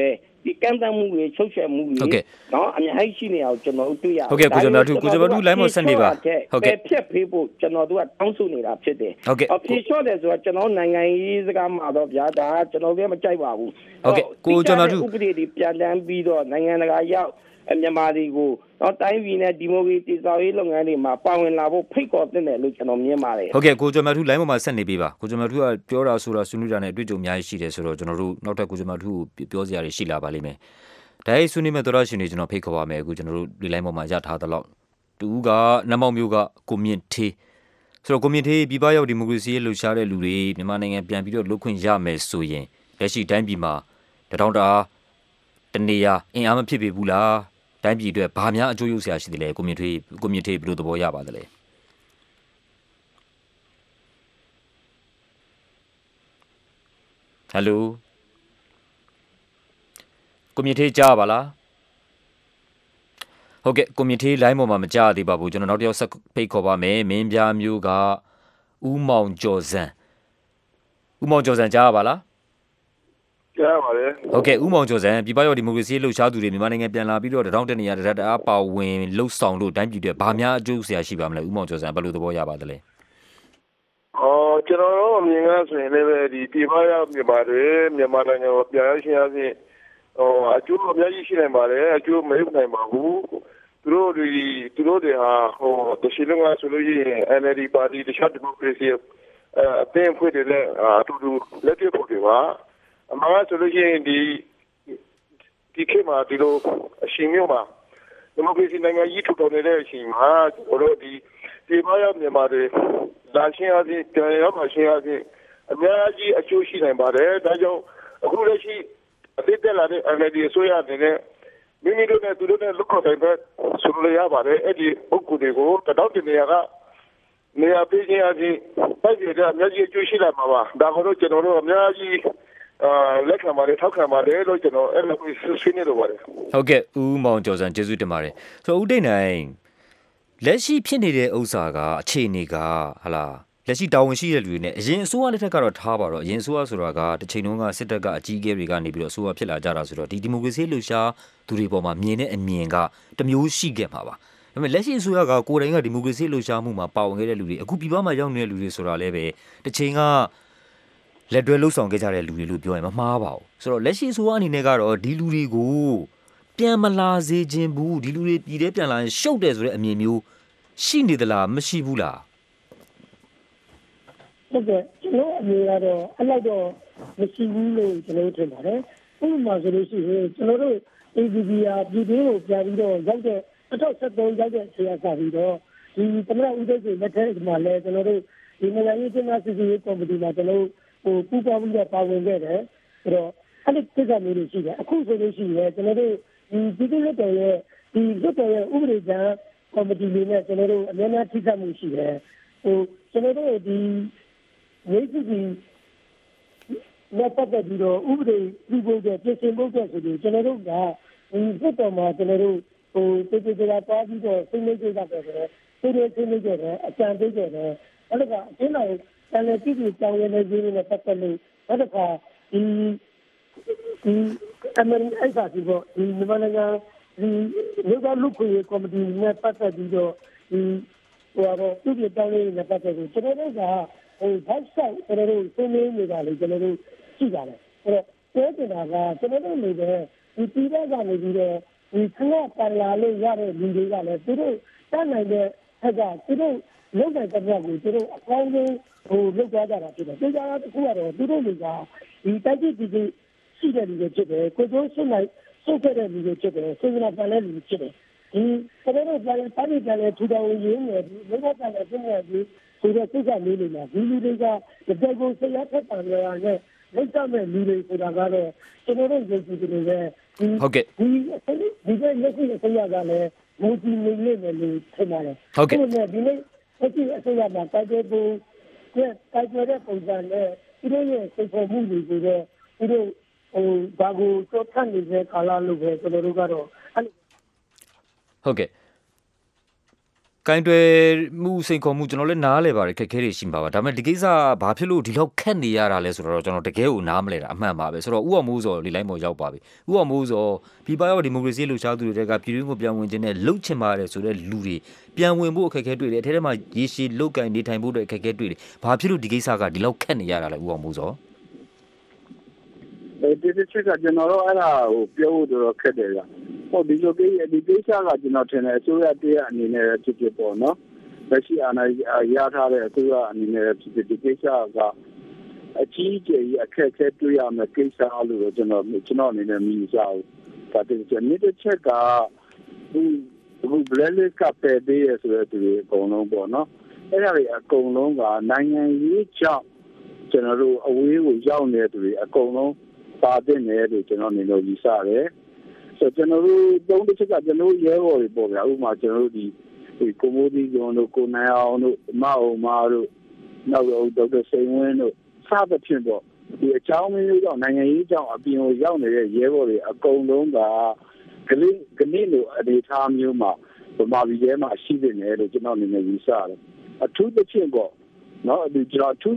ဒီကန့်သတ်မှုတွေချုပ်ချက်မှုတွေနော်အများကြီးရှိနေအောင်ကျွန်တော်တို့တွေ့ရဟုတ်ကဲ့ကိုကျော်မြတ်သူကိုကျော်မြတ်သူ line မှာဆက်နေပါဟုတ်ကဲ့ဖြတ်ဖေးဖို့ကျွန်တော်တို့ကတောင်းဆိုနေတာဖြစ်တယ်အဖြေလျှော့တယ်ဆိုတော့ကျွန်တော်နိုင်ငံရေးစကားမှာတော့ဗျာဒါကျွန်တော်လည်းမကြိုက်ပါဘူးဟုတ်ကဲ့ကိုကျော်မြတ်သူဥပဒေတွေပြန်တန်းပြီးတော့နိုင်ငံတကာရောက်မြန်မာတွေကိုတော့တိုင်းပြည်နဲ့ဒီမိုကရေစီစောရေးလုပ်ငန်းတွေမှာပါဝင်လာဖို့ဖိတ်ခေါ်တဲ့လို့ကျွန်တော်မြင်ပါတယ်ဟုတ်ကဲ့ကိုကျော်မြတ်သူ line ပေါ်မှာဆက်နေပြီပါကိုကျော်မြတ်သူကပြောတာဆိုတာဆွေးနွေးတာနဲ့အတွေ့အကြုံအများကြီးရှိတယ်ဆိုတော့ကျွန်တော်တို့နောက်ထပ်ကိုကျော်မြတ်သူကိုပြောစရာတွေရှိလာပါလိမ့်မယ်ဒါရေးဆွေးနွေးမဲ့သောရရှင်တွေကျွန်တော်ဖိတ်ခေါ်ပါမယ်အခုကျွန်တော်တို့ဒီ line ပေါ်မှာရထားသလောက်တူကနမောက်မျိုးကကိုမြင့်ထေးဆိုတော့ကိုမြင့်ထေးပြည်ပရောက်ဒီမိုကရေစီရေးလှုပ်ရှားတဲ့လူတွေမြန်မာနိုင်ငံပြန်ပြီးတော့လွတ်ခွင့်ရမယ်ဆိုရင်လက်ရှိတိုင်းပြည်မှာတထောင်တာတနေရာအင်အားမဖြစ်ပေဘူးလားတိုင်းပြည်အတွက်ဘာများအကျိုးရစရာရှိတယ်လဲကိုမြင့်ထေးကိုမြင့်ထေးဘယ်လိုသဘောရပါသလဲဟယ်လိုကိုမြင့်ထေးကြားပါလားဟုတ်ကဲ့ကိုမြင့်ထေး line ပေါ်မှာမကြားသေးပါဘူးကျွန်တော်နောက်တစ်ယောက်ဆက်ဖိတ်ခေါ်ပါမယ်မင်းပြားမျိုးကဦးမောင်ကျော်စံဦးမောင်ကျော်စံကြားပါလားကြားပါလေဟုတ်ကဲ့ဦးမောင်ကျော်စံပြည်ပရောက်ဒီမိုကရေစီလှုပ်ရှားသူတွေမြန်မာနိုင်ငံပြန်လာပြီးတော့တထောင်တနေရာတရတအားပါဝင်လှုပ်ဆောင်လို့တိုင်းပြည်တွေဘာများအကျိုးဆရာရှိပါမလဲဦးမောင်ကျော်စံဘယ်လိုသဘောရပါသလဲအော်ကျွန်တော်တို့အမြင်ကဆိုရင်လည်းဒီပြည်ပရောက်မြန်မာတွေမြန်မာနိုင်ငံကိုပြန်ရရှင်အပြင်ဟိုအကျိုးအများကြီးရှိနိုင်ပါတယ်အကျိုးမရနိုင်ပါဘူးသူတို့ဒီသူတို့တွေဟာဟိုတရှိလုံးကဆိုလို့ရှိရင် N L D ပါတီတခြားဒီမိုကရေစီအသင်းဖွဲ့တွေလည်းအတူတူလက်တွေ့ဖို့တွေပါအမှားဆိုလို့ရှိရင်ဒီဒီခေတ်မှာဒီလိုအရှင်မျိုးမှာဒီမိုကရေစီနိုင်ငံကြီးထူထောင်နေတဲ့အချိန်မှာတို့ဒီဒီမရောက်မြန်မာတွေလာရှင်းအပြင်ပြန်ရောက်မှရှင်းအပြင်အများကြီးအကျိုးရှိနိုင်ပါတယ်ဒါကြောင့်အခုလက်ရှိအသစ်တက်လာတဲ့ N L D အစိုးရအနေနဲ့မိမိတို့နဲ့သူတို့နဲ့လွတ်ခေါ်တိုင်းပဲဆိုလို့ရပါတယ်အဲ့ဒီပုဂ္ဂိုလ်တွေကိုတတော်တင်နေရကနေရာပေးခြင်းအပြင်တိုက်ပြည်ကအများကြီးအကျိုးရှိလာမှာပါဒါကတော့ကျွန်တော်တို့အများကြီးအာလက်ခံပါတယ်ထောက်ခံပါတယ်လို့ကျွန်တော်အဲ့လိုဆွေးနွေးလိုပါတယ်ဟုတ်ကဲ့ဦးမောင်ကျော်စံကျေးဇူးတင်ပါတယ်ဆိုတော့ဦးတိတ်နိုင်လက်ရှိဖြစ်နေတဲ့ဥစ္စာကအခြေအနေကဟလာလက်ရှိတာဝန်ရှိတဲ့လူတွေနဲ့အရင်အစိုးရလက်ထက်ကတော့ထားပါတော့အရင်အစိုးရဆိုတာကတစ်ချိန်လုံးကစစ်တပ်ကအကြီးအကဲတွေကနေပြီးတော့အစိုးရဖြစ်လာကြတာဆိုတော့ဒီဒီမိုကရေစီလှုပ်ရှားသူတွေပေါ်မှာမြင်တဲ့အမြင်ကတမျိုးရှိခဲ့မှာပါဒါပေမဲ့လက်ရှိအစိုးရကကိုယ်တိုင်ကဒီမိုကရေစီလှုပ်ရှားမှုမှာပါဝင်ခဲ့တဲ့လူတွေအခုပြည်ပမှာရောက်နေတဲ့လူတွေဆိုတာလည်းပဲတစ်ချိန်ကလက်တွဲလှုပ်ဆောင်ခဲ့ကြတဲ့လူတွေလို့ပြောရင်မမှားပါဘူးဆိုတော့လက်ရှိအစိုးရအနေနဲ့ကတော့ဒီလူတွေကိုပြန်မလာစေခြင်းဘူးဒီလူတွေပြည်ထဲပြန်လာရင်ရှုပ်တယ်ဆိုတဲ့အမြင်မျိုးရှိနေသလားမရှိဘူးလားဟုတ်ကဲ့ကျွန်တော်အမြင်ကတော့အဲ့လောက်တော့မရှိဘူးလို့ကျွန်တော်ထင်ပါတယ်ဥပမာဆိုလို့ရှိရင်ကျွန်တော်တို့ A D B အာပြည်တွင်းကိုပြန်ပြီးတော့ရောက်တဲ့၂၀၁၃ရောက်တဲ့ဆရာစာပြီးတော့ဒီသမရဦးသိန်းစိန်လက်ထက်မှာလည်းကျွန်တော်တို့ဒီနိုင်ငံရေးကျင်းပစစ်ဆေးရေးကော်မတီမှာကျွန်တော်ဟိုပူးပေါင်းပြီးတော့ပါဝင်ခဲ့တယ်ဆိုတော့အဲ့ဒီကိစ္စမျိုးတွေရှိတယ်အခုဆိုလို့ရှိရင်ကျွန်တော်တို့ဒီပြည်တွင်းတော်ရဲ့ဒီလွတ်တော်ရဲ့ဥပဒေကြမ်းကော်မတီလေးနဲ့ကျွန်တော်တို့အများကြီးထိစပ်မှုရှိတယ်ဟိုကျွန်တော်တို့ဒီဝိသုဒ္ဓိလက်ပတ်ပြီးတော့ဥပဒေပြုဖို့တဲ့ပြင်ဆင်ဖို့တဲ့ဆိုပြီးကျွန်တော်တို့ကဒီလွတ်တော်မှာကျွန်တော်တို့ဟိုတေတေကြတာပါပြီးတော့စိတ်လေးကြတာပဲဆိုတော့စိတ်လေးစိတ်လေးကြတယ်အကြံပေးကြတယ်အဲ့ဒါကအင်းတော်တန်လေပြည်ပြည်ကြောင်းရနေခြင်းနဲ့ပတ်သက်လို့နောက်တစ်ခါဒီဒီအမေရိကန်အိုက်ပါစီပေါ့ဒီမြန်မာနိုင်ငံဒီလူကလူခွေကော်မတီနဲ့ပတ်သက်ပြီးတော့ဒီဟိုတော့ပြည်ပြည်ကြောင်းရနေပတ်သက်ပြီးကျွန်တော်တို့ကဟိုဘတ်ဆောက်ကျွန်တော်တို့ဆွေးနွေးနေတာလေကျွန်တော်တို့ရှိပါတယ်အဲ့တော့ပြောနေတာကကျွန်တော်တို့နေတယ်ဒီပြည်ပကနေပြီးတော့ဒီခဏတန်လာလို့ရတဲ့လူတွေကလည်းသူတို့တတ်နိုင်တဲ့ဟက်ကသူတို့လုံတဲ့ကြက်ကိုသူတို့အကောင်းဆုံးဟိုလုပ်သွားကြတာဖြစ်တယ်။ဒီကြားတစ်ခုကတော့သူတို့တွေကဒီတိုက်ကြည့်ကြည့်ရှိတဲ့လူတွေဖြစ်တယ်။ကိုကျိုးဆွနိုင်ဆုတ်ခဲ့တဲ့လူတွေဖြစ်တယ်။စေတနာပြန်တဲ့လူတွေဖြစ်တယ်။ဒီကျွန်တော်တို့ပြန်ပါတီပြန်ထူထောင်ရင်းနဲ့ဒီလောကပြန်တဲ့ပြည်နယ်ကြီးဆိုတဲ့စိတ်ကလေးတွေမှာဒီလူတွေကတကယ်ကိုဆရာထက်ပံရတဲ့လက်တမဲ့လူတွေဆိုတာကတော့ကျွန်တော်တို့ယုံကြည်တယ်ပဲဒီဟုတ်ကဲ့ဒီဒီကလက်ရှိအစိုးရကလည်းမူတည်နေနေတယ်လို့ထင်ပါတယ်ဟုတ်ကဲ့ဒီနေ့လက်ရှိအစိုးရမှာတိုက်ပွဲပုံကျတိုက်ပွဲတဲ့ပုံစံနဲ့သူတို့ရဲ့စိတ်ပေါ်မှုတွေကိုတော့သူတို့ဟိုဘာကိုစောထပ်နေတဲ့ကာလလို့ပဲကျွန်တော်တို့ကတော့ဟုတ်ကဲ့ကိုင်းတွယ်မှုစိန်ခေါ်မှုကျွန်တော်လည်းနားလဲပါတယ်ခက်ခဲတွေရှိမှာပါဒါပေမဲ့ဒီကိစ္စဘာဖြစ်လို့ဒီလောက်ခက်နေရတာလဲဆိုတော့ကျွန်တော်တကယ်ကိုနားမလဲတာအမှန်ပါပဲဆိုတော့ဥအောင်မိုးစော်လေလိုင်းပေါ်ရောက်ပါပြီဥအောင်မိုးစော်ပြည်ပရောက်ဒီမိုကရေစီလှုပ်ရှားသူတွေကပြည်တွင်းကိုပြန်ဝင်ခြင်းနဲ့လှုပ်ချင်ပါတယ်ဆိုတဲ့လူတွေပြန်ဝင်ဖို့အခက်အခဲတွေ့တယ်အထက်ထဲမှာရေရှည်လုတ်ကင်နေထိုင်ဖို့အတွက်အခက်အခဲတွေ့တယ်ဘာဖြစ်လို့ဒီကိစ္စကဒီလောက်ခက်နေရတာလဲဥအောင်မိုးစော်အဲဒီတစ်ချက်ကကျွန်တော်တို့အဲ့ဒါဟိုပြောဖို့တော့ခက်တယ်ဗျဟုတ်ဒီလိုကိဒီကိစ္စကကျွန်တော်ထင်တယ်အစိုးရတရားအနေနဲ့ဖြစ်ဖြစ်ပေါ့နော်လက်ရှိအာဏာရထားတဲ့အစိုးရအနေနဲ့ဖြစ်ဖြစ်ဒီကိစ္စကအကြီးကြီးအခက်အခဲတွေ့ရမယ့်ကိစ္စလို့ကျွန်တော်ကျွန်တော်အနေနဲ့မြင်ကြအောင်ဒါတကယ်မြစ်တစ်ချက်ကဒီအခုဘလက်လစ်ကပဲသေးရဆိုတဲ့သူတွေအကုန်လုံးပေါ့နော်အဲ့ဒါတွေအကုန်လုံးကနိုင်ငံရေးကြောင့်ကျွန်တော်တို့အဝေးကိုရောက်နေတဲ့သူတွေအကုန်လုံးပါတဲ့နေလို့ကျွန်တော်အနေနဲ့ယူဆတယ်ဆိုကျွန်တော်တို့သုံးတစ်ချက်ကကျွန်တော်ရဲဘော်တွေပေါ့ဗျာဥပမာကျွန်တော်တို့ဒီဒီကိုမိုးဒီကျော်တို့ကိုနိုင်အောင်တို့မအောင်မာတို့နောက်တော့ဒေါက်တာစိန်ဝင်းတို့စသဖြင့်ပေါ့ဒီအကြောင်းမျိုးကြောင့်နိုင်ငံရေးကြောင့်အပြင်ကိုရောက်နေတဲ့ရဲဘော်တွေအကုန်လုံးကကလေးကနေ့လိုအနေထားမျိုးမှာဗမာပြည်ထဲမှာရှိနေတယ်လို့ကျွန်တော်အနေနဲ့ယူဆတယ်အထူးသဖြင့်ပေါ့နော်ဒီကျွန်တော်ထူး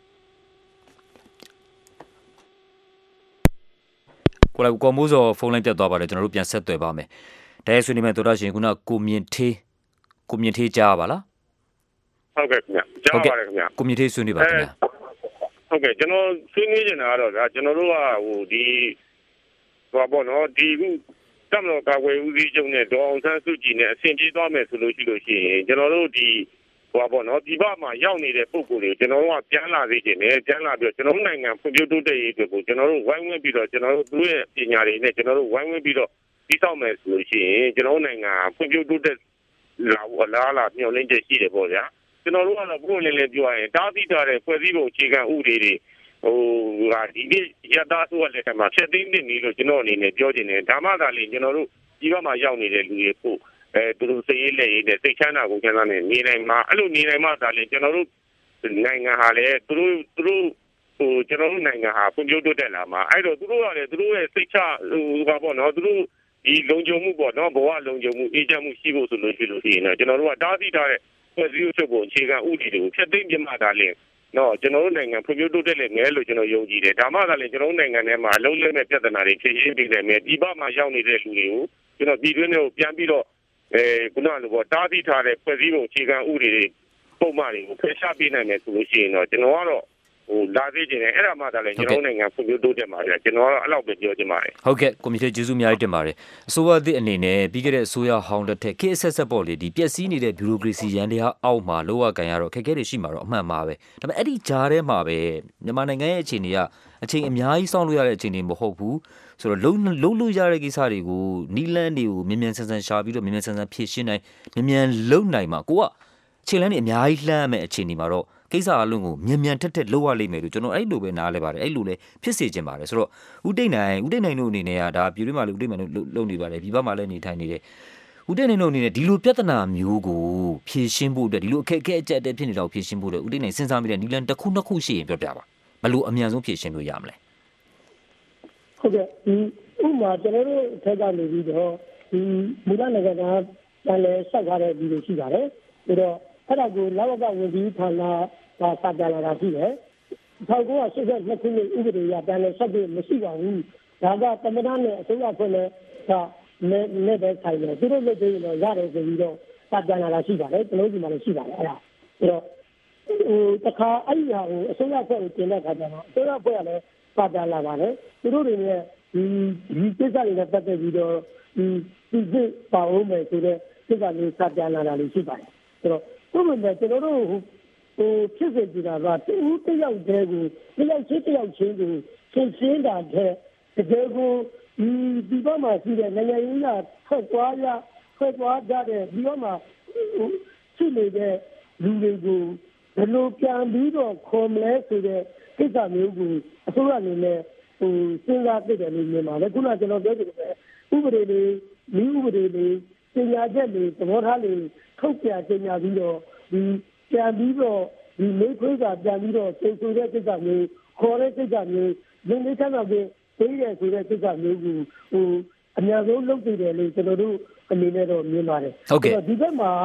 ကိုလာကိုမိုးစော်ဖုန်းလိုင်းပြတ်သွားပါတယ်ကျွန်တော်တို့ပြန်ဆက်သွယ်ပါမယ်ဒါရဲ့ဆွေးနွေးမယ့်တို့ရရှင်ခုနကိုမြင့်ထေးကိုမြင့်ထေးကြားပါလားဟုတ်ကဲ့ခင်ဗျကြားပါတယ်ခင်ဗျကိုမြင့်ထေးဆွေးနွေးပါခင်ဗျဟုတ်ကဲ့ကျွန်တော်ဆွေးနွေးနေတာကတော့ဒါကျွန်တော်တို့ကဟိုဒီဟောပေါ့နော်ဒီခုတမလို့ကာကွယ်ဦးစီးချုပ်နဲ့ဒေါ်အောင်ဆန်းစုကြည်နဲ့အဆင်ပြေသွားမယ်ဆိုလို့ရှိလို့ရှိရင်ကျွန်တော်တို့ဒီဟောပေါ့နော်ဒီဘက်မှာရောက်နေတဲ့ပုံကိုယ်တွေကျွန်တော်တို့ကပြန်လာစေချင်တယ်ပြန်လာပြီးတော့ကျွန်တော်တို့နိုင်ငံဖွံ့ဖြိုးတိုးတက်ရေးတွေကိုကျွန်တော်တို့ဝိုင်းဝန်းပြီးတော့ကျွန်တော်တို့သူရဲ့ပညာတွေနဲ့ကျွန်တော်တို့ဝိုင်းဝန်းပြီးတော့တည်ဆောက်မယ်ဆိုလို့ရှိရင်ကျွန်တော်တို့နိုင်ငံဖွံ့ဖြိုးတိုးတက်လာဝလာလာမျှော်လင့်ချက်ရှိတယ်ပေါ့ဗျာကျွန်တော်တို့ကတော့ဘုံလေးလေးပြောရရင်တားသိထားတဲ့ဖွဲ့စည်းပုံအခြေခံဥပဒေတွေဟိုဟာဒီနေ့ရတာဆိုလက်ထက်မှာဖြတ်သိမ်းနေလို့ကျွန်တော်အနေနဲ့ပြောချင်တယ်ဒါမှသာလေကျွန်တော်တို့ဒီဘက်မှာရောက်နေတဲ့လူတွေပို့အဲသူတို့စိတ်ရေးလက်ရေးနဲ့စိတ်ချမ်းသာကိုချမ်းသာနဲ့နေနိုင်မှာအဲ့လိုနေနိုင်မှသာလေကျွန်တော်တို့နိုင်ငံဟာလေသူတို့သူတို့ဟိုကျွန်တော်တို့နိုင်ငံဟာဖွံ့ဖြိုးတိုးတက်လာမှာအဲ့တော့သူတို့ကလေသူတို့ရဲ့စိတ်ချဟိုဘာပေါ့နော်သူတို့ဒီလုံခြုံမှုပေါ့နော်ဘဝလုံခြုံမှုအေးချမ်းမှုရှိဖို့ဆိုလို့ရှိလို့ရှိရင်တော့ကျွန်တော်တို့ကတားသိထားတဲ့ဖွဲ့စည်းချုပ်ပုံအခြေခံဥပဒေတွေကိုဖျက်သိမ်းပြမှသာလေနော်ကျွန်တော်တို့နိုင်ငံဖွံ့ဖြိုးတိုးတက်လေငယ်လို့ကျွန်တော်ယုံကြည်တယ်ဒါမှသာလေကျွန်တော်တို့နိုင်ငံထဲမှာအလုံးလုံးမဲ့ပြဿနာတွေဖြေရှင်းပြီးတယ်မယ်ဒီဘက်မှာရောက်နေတဲ့လူတွေကိုကျွန်တော်ပြည်တွင်းတွေကိုပြန်ပြီးတော့အဲခုနကလိုပေါ့တားသိထားတဲ့ဖွဲ့စည်းပုံအခြေခံဥပဒေတွေပုံမှန်တွေကိုဖယ်ရှားပေးနိုင်မယ်ဆိုလို့ရှိရင်တော့ကျွန်တော်ကတော့ဟိုလာသေးတယ်အဲ့ဒါမှသာလေကျွန်တော်နိုင်ငံဖွံ့ဖြိုးတိုးတက်မှာပြကျွန်တော်ကတော့အဲ့လောက်ပဲပြောချင်ပါတယ်ဟုတ်ကဲ့ကွန်ပျူတာကျေးဇူးအများကြီးတင်ပါတယ်အစိုးရသစ်အနေနဲ့ပြီးခဲ့တဲ့အစိုးရဟောင်းလက်ထက် K S S ပေါ့လေဒီပျက်စီးနေတဲ့ဘီရိုကရေစီရန်တရားအောက်မှာလောကကန်ရတော့ခက်ခဲတွေရှိမှာတော့အမှန်ပါပဲဒါပေမဲ့အဲ့ဒီဂျားထဲမှာပဲမြန်မာနိုင်ငံရဲ့အခြေအနေကအချိန်အများကြီးစောင့်လို့ရတဲ့အခြေအနေမဟုတ်ဘူးဆိုတော့လုံးလုံးလို့ရတဲ့ကိစ္စတွေကိုနီလန်းတွေကိုမြ мян ဆန်းဆန်းရှာပြီးတော့မြ мян ဆန်းဆန်းဖြည့်ရှင်းနိုင်မြ мян လုံနိုင်မှာကိုကခြေလန်းတွေအများကြီးလှမ်းမဲ့အခြေအနေမှာတော့ကိစ္စအလုံးကိုမြ мян ထက်ထက်လောက်ရလိမ့်မယ်လို့ကျွန်တော်အဲ့လိုပဲနားလဲပါတယ်အဲ့လိုလဲဖြစ်စေချင်ပါတယ်ဆိုတော့ဦးတိတ်နိုင်ဦးတိတ်နိုင်တို့အနေနဲ့ကဒါပြည်တွင်းမှာလည်းဦးတိတ်နိုင်တို့လုံနေပါတယ်ပြည်ပမှာလည်းနေထိုင်နေတယ်ဦးတိတ်နိုင်တို့အနေနဲ့ဒီလိုပြဿနာမျိုးကိုဖြေရှင်းဖို့အတွက်ဒီလိုအခက်အခဲအကျက်အတဲဖြစ်နေတော့ဖြေရှင်းဖို့အတွက်ဦးတိတ်နိုင်စဉ်းစားမိတဲ့နီလန်တစ်ခုနှစ်ခုရှိရင်ပြောပြပါမလို့အမြန်ဆုံးဖြေရှင်းလို့ရမလဲဟုတ်ကဲ့ဒီဥမာကျွန်တော်တို့ထက်ကနေပြီးတော့ဒီမူလနိုင်ငံကပြန်လဲဆက်ထားတဲ့ဒီလိုရှိပါတယ်ပြီးတော့အဲ့ဒါကိုလောကဝန်ကြီးဌာနကစတင်လာတာရှိတယ်။၁၉၈၂ခုနှစ်ဥပဒေအရပြန်လဲဆက်ပြီးမရှိပါဘူး။ဒါကသမ္မတနဲ့အစိုးရဖွဲ့နဲ့ကနဲ့နဲ့ပဲဆိုင်တယ်။သူတို့လုပ်ပြီးတော့ရတယ်ဆိုပြီးတော့စတင်လာတာရှိပါတယ်။ကျွန်တော်ဒီမှာလည်းရှိပါတယ်အဲ့ဒါ။ပြီးတော့ဟိုတခါအဲ့ဒီဟာကိုအစိုးရဖွဲ့ကိုတင်တဲ့အခါကျတော့အစိုးရဖွဲ့ကလည်းစတင်လာပါတယ်။သူတို့တွေနဲ့ဒီဒီကိစ္စတွေနဲ့ပတ်သက်ပြီးတော့ဒီဒီစစ်ပါအောင်မယ်ဆိုတဲ့ကိစ္စလေးစတင်လာတာလေးရှိပါတယ်။ဆိုတော့ဘုရားကျွန်တော်တို့ဟိုဖြစ်စေကြတာကတူတယောက်တည်းကိုတယောက်ချင်းတယောက်ချင်းကိုသင်ရှင်းတာတဲ့တကယ်ကိုဒီဒီဘက်မှာရှိတဲ့နိုင်ငံရေးကထွက်သွားရထွက်သွားကြတဲ့ဒီဘက်မှာရှိနေတဲ့လူတွေကိုဘယ်လိုပြန်ပြီးတော့ခေါ်မလဲဆိုတဲ့ကိစ္စမျိုးကိုအစိုးရအနေနဲ့ဟိုစဉ်းစားသိတယ်လို့မြင်ပါတယ်ခုနကကျွန်တော်ပြောကြည့်တယ်ဥပဒေတွေမိဥပဒေတွေပညာချက်တွေသဘောထားတွေထုတ်ပြန်ကြေညာပြီးတော့ဒီပြန်ပြီးတော့ဒီမိခွေးကပြန်ပြီးတော့စိတ်ဆိုးတဲ့ကိစ္စမျိုးခေါ်တဲ့ကိစ္စမျိုးဒီနေ့ချမ်းသာပြီးပေးရဆိုတဲ့ကိစ္စမျိုးကိုဟိုအများဆုံးလုပ်နေတယ်လို့ကျွန်တော်တို့အနေနဲ့တော့မြင်ပါတယ်ဟုတ်ကဲ့ဒီဘက်မှာဟ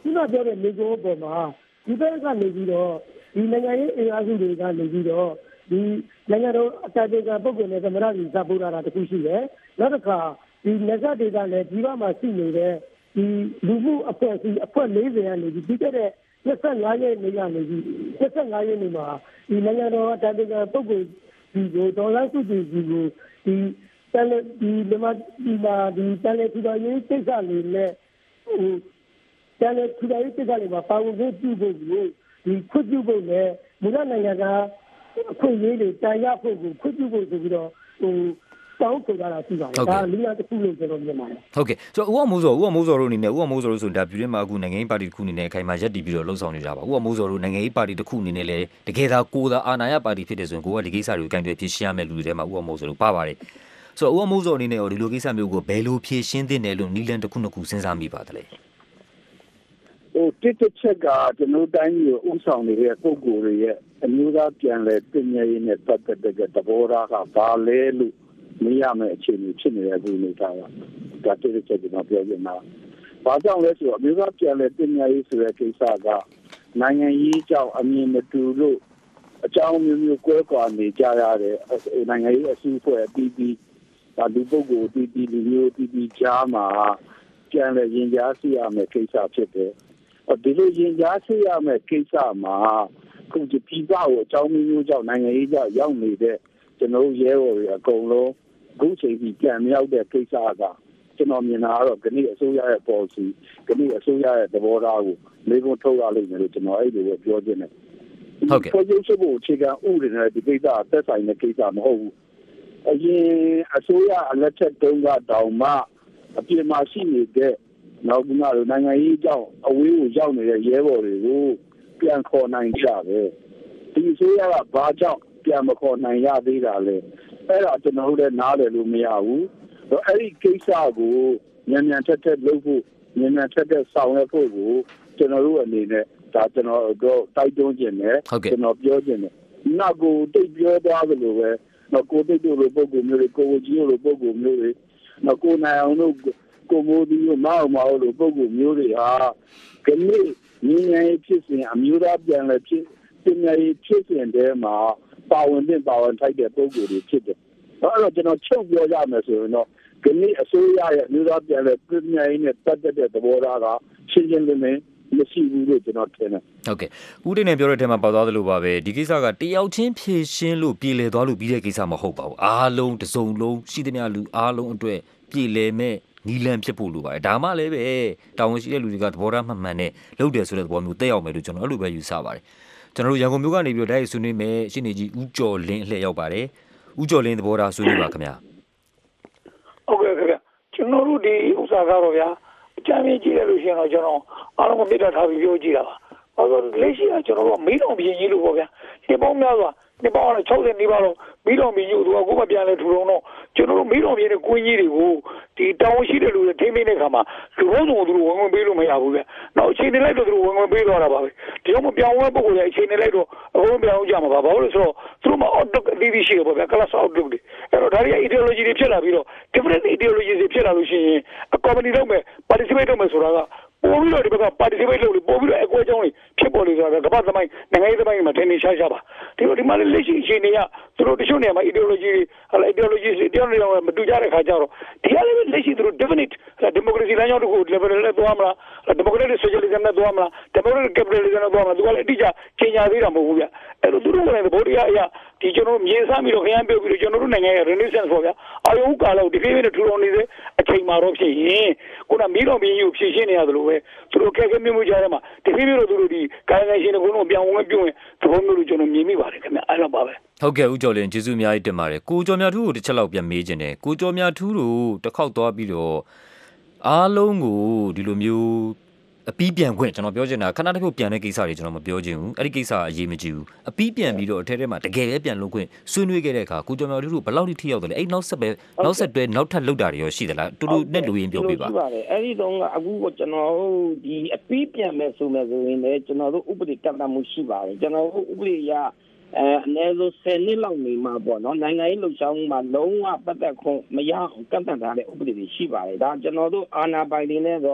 ခုနပြောတဲ့လေကိုပေါ်မှာဒီဘက်ကနေပြီးတော့ဒီနိုင်ငံရေးအင်အားစုတွေကနေပြီးတော့ဒီနိုင်ငံတော်အကြမ်းဖက်ပုဂ္ဂိုလ်နဲ့သမရကြီးစပိုးတာတခုရှိတယ်နောက်တစ်ခါဒီလက်ဆက်တွေကလည်းဒီဘက်မှာရှိနေတဲ့ဒီလူမှုအဖွဲ့အစည်းအဖွဲ့၄၀ကနေဒီပြီးတဲ့နှစ်ဆ၅ရက်နေရနေပြီးနှစ်ဆ၅ရက်နေမှာဒီနိုင်ငံတော်အကြမ်းဖက်ပုဂ္ဂိုလ်ဒီကိုဒေါ်လာစုကြည်ဒီကိုဒီတန်ဒီဒီမှာဒီမှာဒီတန်လေထူတော်ရေးစိတ်ကလေးနဲ့ဟိုတန်လေထူတော်ရေးစိတ်ကလေးမှာပါဝင်ဖို့ပြုဖို့ဒီခွင့်ပြုဖို့နဲ့မူလနိုင်ငံကအခွင့်အရေးတွေတန်ရဖို့ကိုခွင့်ပြုဖို့ဆိုပြီးတော့ဟိုတောင်းဆိုတာရှိပါတယ်ဒါလိမ့်တစ်ခုလို့ကျွန်တော်မြင်ပါတယ်ဟုတ်ကဲ့ဆိုတော့ဦးအောင်မိုးစောဦးအောင်မိုးစောတို့အနေနဲ့ဦးအောင်မိုးစောတို့ဆိုတာပြည်တွင်းမှာအခုနိုင်ငံရေးပါတီတစ်ခုအနေနဲ့အခိုင်အမာရပ်တည်ပြီးတော့လှုပ်ဆောင်နေတာပါဦးအောင်မိုးစောတို့နိုင်ငံရေးပါတီတစ်ခုအနေနဲ့လည်းတကယ်သာကိုယ်သာအာဏာရပါတီဖြစ်တယ်ဆိုရင်ကိုကဒီကိစ္စတွေကိုကန့်ကွက်ဖြေရှင်းရမယ်လူတွေထဲမှာဦးအောင်မိုးစောတို့ပါပါတယ်ဆိုတော့ဦးအောင်မိုးစောအနေနဲ့ရောဒီလိုကိစ္စမျိုးကိုဘယ်လိုဖြေရှင်းသင့်တယ်လို့နီလန်တစ်ခုနှစ်ခုစဉ်းစားမိပါတယ်လေဟိုတစ်တစ်ချက်ကကျွန်တော်တိုင်းကိုဥဆောင်နေတဲ့ပုံကိုယ်တွေရဲ့အမျိုးသားပြန်လဲတင်မြရေးနဲ့ပတ်သက်တဲ့သဘောထားကဘာလဲလို့မရမယ့်အခြေအနေဖြစ်နေတဲ့အခုနေတာပါဒါတစ်တစ်ချက်ကျွန်တော်ပြောပြမှာဘာကြောင့်လဲဆိုတော့အမျိုးသားပြန်လဲတင်မြရေးဆိုတဲ့ကိစ္စကနိုင်ငံရေးကြောင့်အမြင်မတူလို့အကြောင်းမျိုးမျိုးကွဲကွာနေကြရတဲ့နိုင်ငံရေးအစုအဖွဲ့အသီးသီးဒါလူပုဂ္ဂိုလ်အသီးသီးလူမျိုးအသီးသီးကြားမှာပြန်လဲရင်ကြားစီရမယ့်ကိစ္စဖြစ်တယ်ဒီလိုရင်ကြားစီရမယ့်ကိစ္စမှာခုဒီပြည်ပကိုအကြောင်းမျိုးကြောင့်နိုင်ငံရေးကြောင့်ရောက်နေတဲ့ကျွန်တော်ရဲဘော်တွေအကုန်လုံးအခုချိန်ကြီးပြန်မြောက်တဲ့ကိစ္စကကျွန်တော်မြင်တာကတော့ခဏအစိုးရရဲ့ policy ခဏအစိုးရရဲ့သဘောထားကိုလေးဖို့ထုတ်ရလိမ့်မယ်လို့ကျွန်တော်အဲ့လိုပဲပြောချင်တယ်ဟုတ်ကဲ့ project ဖို့အခြေခံဥပဒေနဲ့ဒီကိစ္စအသက်ဆိုင်တဲ့ကိစ္စမဟုတ်ဘူးအရင်အစိုးရအလက်ထက်တုန်းကတောင်မှအပြစ်မရှိနေတဲ့နောက်ပြီးတော့နိုင်ငံရေးကြောင့်အဝေးကိုရောက်နေတဲ့ရဲဘော်တွေကိုပြန်ခေါ်နိုင်ကြတယ်ဒီအစိုးရကဘာကြောင့်ပြန်မခေါ်နိုင်ရသေးတာလဲအဲ့ဒါကျွန်တော်တို့လည်းနားလည်လို့မရဘူးအဲ့ဒီကိစ္စကိုမြန်မြန်ထက်ထက်လုပ်ဖို့မြန်မြန်ထက်ထက်ဆောင်ရွက်ဖို့ကိုကျွန်တော်တို့အနေနဲ့ဒါကျွန်တော်တို့တိုက်တွန်းခြင်းနဲ့ကျွန်တော်ပြောခြင်းနဲ့နောက်ကိုတိတ်ပြောသွားသလိုပဲနောက်ကိုတိတ်တို့လိုပုံကိုမျိုးတွေကိုဝကြီးလိုပုံကိုမျိုးတွေနောက်ကိုနိုင်အောင်တို့ကိုမိုးဒီလိုမအောင်မအောင်လိုပုံကိုမျိုးတွေဟာခဏဉာဏ်ရည်ဖြစ်စဉ်အမျိုးသားပြန်လဲဖြစ်တင်ရည်ဖြစ်စဉ်တဲမှာပါဝင်တဲ့ပါဝင်ထိုက်တဲ့ပုံကိုတွေဖြစ်တယ်အဲ့တော့ကျွန်တော်ချုပ်ပြောရမယ်ဆိုရင်တော့ခဏအစိုးရရဲ့မျိုးသားပြန်လဲပြင်ရည်နဲ့ပတ်သက်တဲ့သဘောထားကရှင်းရှင်းလင်းလင်းမရှိဘူးလို့ကျွန်တော်ထင်တယ်ဟုတ်ကဲ့ဦးတင်နေပြောတဲ့အထက်မှာပေါသွားသလိုပါပဲဒီကိစ္စကတယောက်ချင်းဖြေရှင်းလို့ပြည်လည်သွားလို့ပြီးတဲ့ကိစ္စမဟုတ်ပါဘူးအားလုံးတစုံလုံးရှိသမျှလူအားလုံးအတွက်ပြည်လည်မဲ့နီလန်ဖြစ်ဖို့လိုပါတယ်ဒါမှလည်းပဲတာဝန်ရှိတဲ့လူတွေကသဘောထားမှန်မှန်နဲ့လုပ်တယ်ဆိုတဲ့သဘောမျိုးတက်ရောက်မယ်လို့ကျွန်တော်အဲ့လိုပဲယူဆပါတယ်ကျွန်တော်တို့ရန်ကုန်မြို့ကနေပြီးတော့တိုက်ရိုက်ဆွေးနွေးမယ်ရှင်းနေကြီးဦးကျော်လင်းအလှည့်ရောက်ပါတယ်ဦးကျော်လင်းသဘောထားဆွေးနွေးပါခင်ဗျာဟုတ်ကဲ့ခင်ဗျာကျွန်တော်တို့ဒီဥစ္စာကတော့ဗျာအကြမ်းမြင်ကြည့်ရလို့ရှိရင်တော့ကျွန်တော်အားလုံးကိုမြစ်တာထားပြီးပြောကြည့်တာပါဘာလို့လဲရှိတာကျွန်တော်တို့မေးတော်ပြင်ကြီးလို့ပေါ့ဗျာဒီပေါင်းများစွာဒီပေါင်းတော့၆၀နီးပါးတော့မေးတော်ပြင်ကြီးကိုသူကကိုယ်မပြန်လဲထူတော့တော့ကျွန်တော်တို့မေးတော်ပြင်တဲ့ကွင်းကြီးတွေကိုဒီတောင်းရှိတဲ့လူတွေထိမ့်မင်းတဲ့ခါမှာလူဘုံစုံသူတို့ဝင်ဝင်ပေးလို့မရဘူးဗျနောက်အချိန်နေလိုက်တော့သူတို့ဝင်ဝင်ပေးသွားတာပါပဲဒီတော့မပြောင်းဝဲပုံကိုလည်းအချိန်နေလိုက်တော့အကုန်ပြောင်းကြမှာပါဘာလို့လဲဆိုတော့သူတို့မှာ outlook အသီးသီးရှိတယ်ပေါ့ဗျ class outlook တွေအဲ့တော့ဒါတွေက ideology တွေဖြစ်လာပြီးတော့ different ideology တွေဖြစ်လာလို့ရှိရင်အ community တော့မယ် participate တော့မယ်ဆိုတာကပို့ပြီးတော့ဒီဘက်က participate လုပ်လို့ပို့ပြီးတော့အကွဲကြောင်းတွေဖြစ်ပေါ်လေဆိုတာကကမ္ဘာသမိုင်းနိုင်ငံရေးသမိုင်းမှာထင်ထင်ရှားရှားပါဒီလိုဒီမှာလက်ရှိအခြေအနေကသူတို့တချို့နေရာမှာ ideology ဟလာ ideology တွေတယောက်နဲ့တယောက်မတူကြတဲ့ခါကျတော့ဒီကလည်းလက်ရှိသူတို့ definite democracy လမ်းကြောင်းတစ်ခု level နဲ့သွားမလား democratic socialism နဲ့သွားမလား democratic capitalism နဲ့သွားမလားသူကလည်းအတိအကျချိန်ညာသေးတာမဟုတ်ဘူးဗျအဲ့လိုသူတို့ကလည်းဗောတရားအရာဒီကျွန်တော်မြေစားပြီးတော့ခရမ်းပြုတ်ပြီးတော့ကျွန်တော်တို့နိုင်ငံရဲ့ renaissance ပေါ့ဗျာအာယုကာလောက်ဒီဖိဖိနဲ့ထူထောင်နေတဲ့အချိန်မှာတော့ဖြစ်ရင်ခုနမီးတော်မင်းကြီးကိုဖြည့်ရှင်းနေရတယ်လို့ပဲသူတို့ကဲကဲမြမှုကြားထဲမှာဒီဖိဖိတို့သူတို့ဒီကာယကံရှင်တွေကိုတော့ပြောင်းဝင်ပြုတ်ရင်သဘောမျိုးလို့ကျွန်တော်မြင်မိပါတယ်ခင်ဗျအဲ့လိုပါပဲဟုတ်ကဲ့ဦးကျော်လင်းကျေးဇူးအများကြီးတင်ပါတယ်ကိုကျော်မြတ်ထူးကိုတစ်ချက်လောက်ပြန်မေးခြင်းတယ်ကိုကျော်မြတ်ထူးတို့တစ်ခေါက်သွားပြီးတော့အားလုံးကိုဒီလိုမျိုးအပီးပြန်ခွင့်ကျွန်တော်ပြောချင်တာခဏတစ်ဖြုတ်ပြန်တဲ့ကိစ္စတွေကျွန်တော်မပြောချင်ဘူးအဲ့ဒီကိစ္စအရေးမကြီးဘူးအပီးပြန်ပြီးတော့အထက်ထဲမှာတကယ်လည်းပြန်လုပ်ခွင့်ဆွေးနွေးခဲ့တဲ့အခါကိုကျော်မြတ်ထူးတို့ဘယ်လောက်ထိထိရောက်တယ်လဲအဲ့နောက်ဆက်ပဲနောက်ဆက်တွဲနောက်ထပ်လောက်တာတွေရောရှိသလားတူတူနဲ့လူရင်းပြောပြပါရှိပါတယ်အဲ့ဒီတော့အခုကကျွန်တော်တို့ဒီအပီးပြန်မဲ့ဆိုမဲ့ဆိုရင်လည်းကျွန်တော်တို့ဥပဒေကန့်သတ်မှုရှိပါတယ်ကျွန်တော်တို့ဥပဒေအရအဲအနည်းဆုံးဆယ်နှစ်လောက်နေမှာပေါ့နော်နိုင်ငံရေးလှုပ်ရှားမှုမှာလုံးဝပတ်သက်ခွင့်မရအောင်ကန့်သတ်ထားတဲ့ဥပဒေတွေရှိပါတယ်ဒါကျွန်တော်တို့အာဏာပိုင်တွေနဲ့တော့ဥ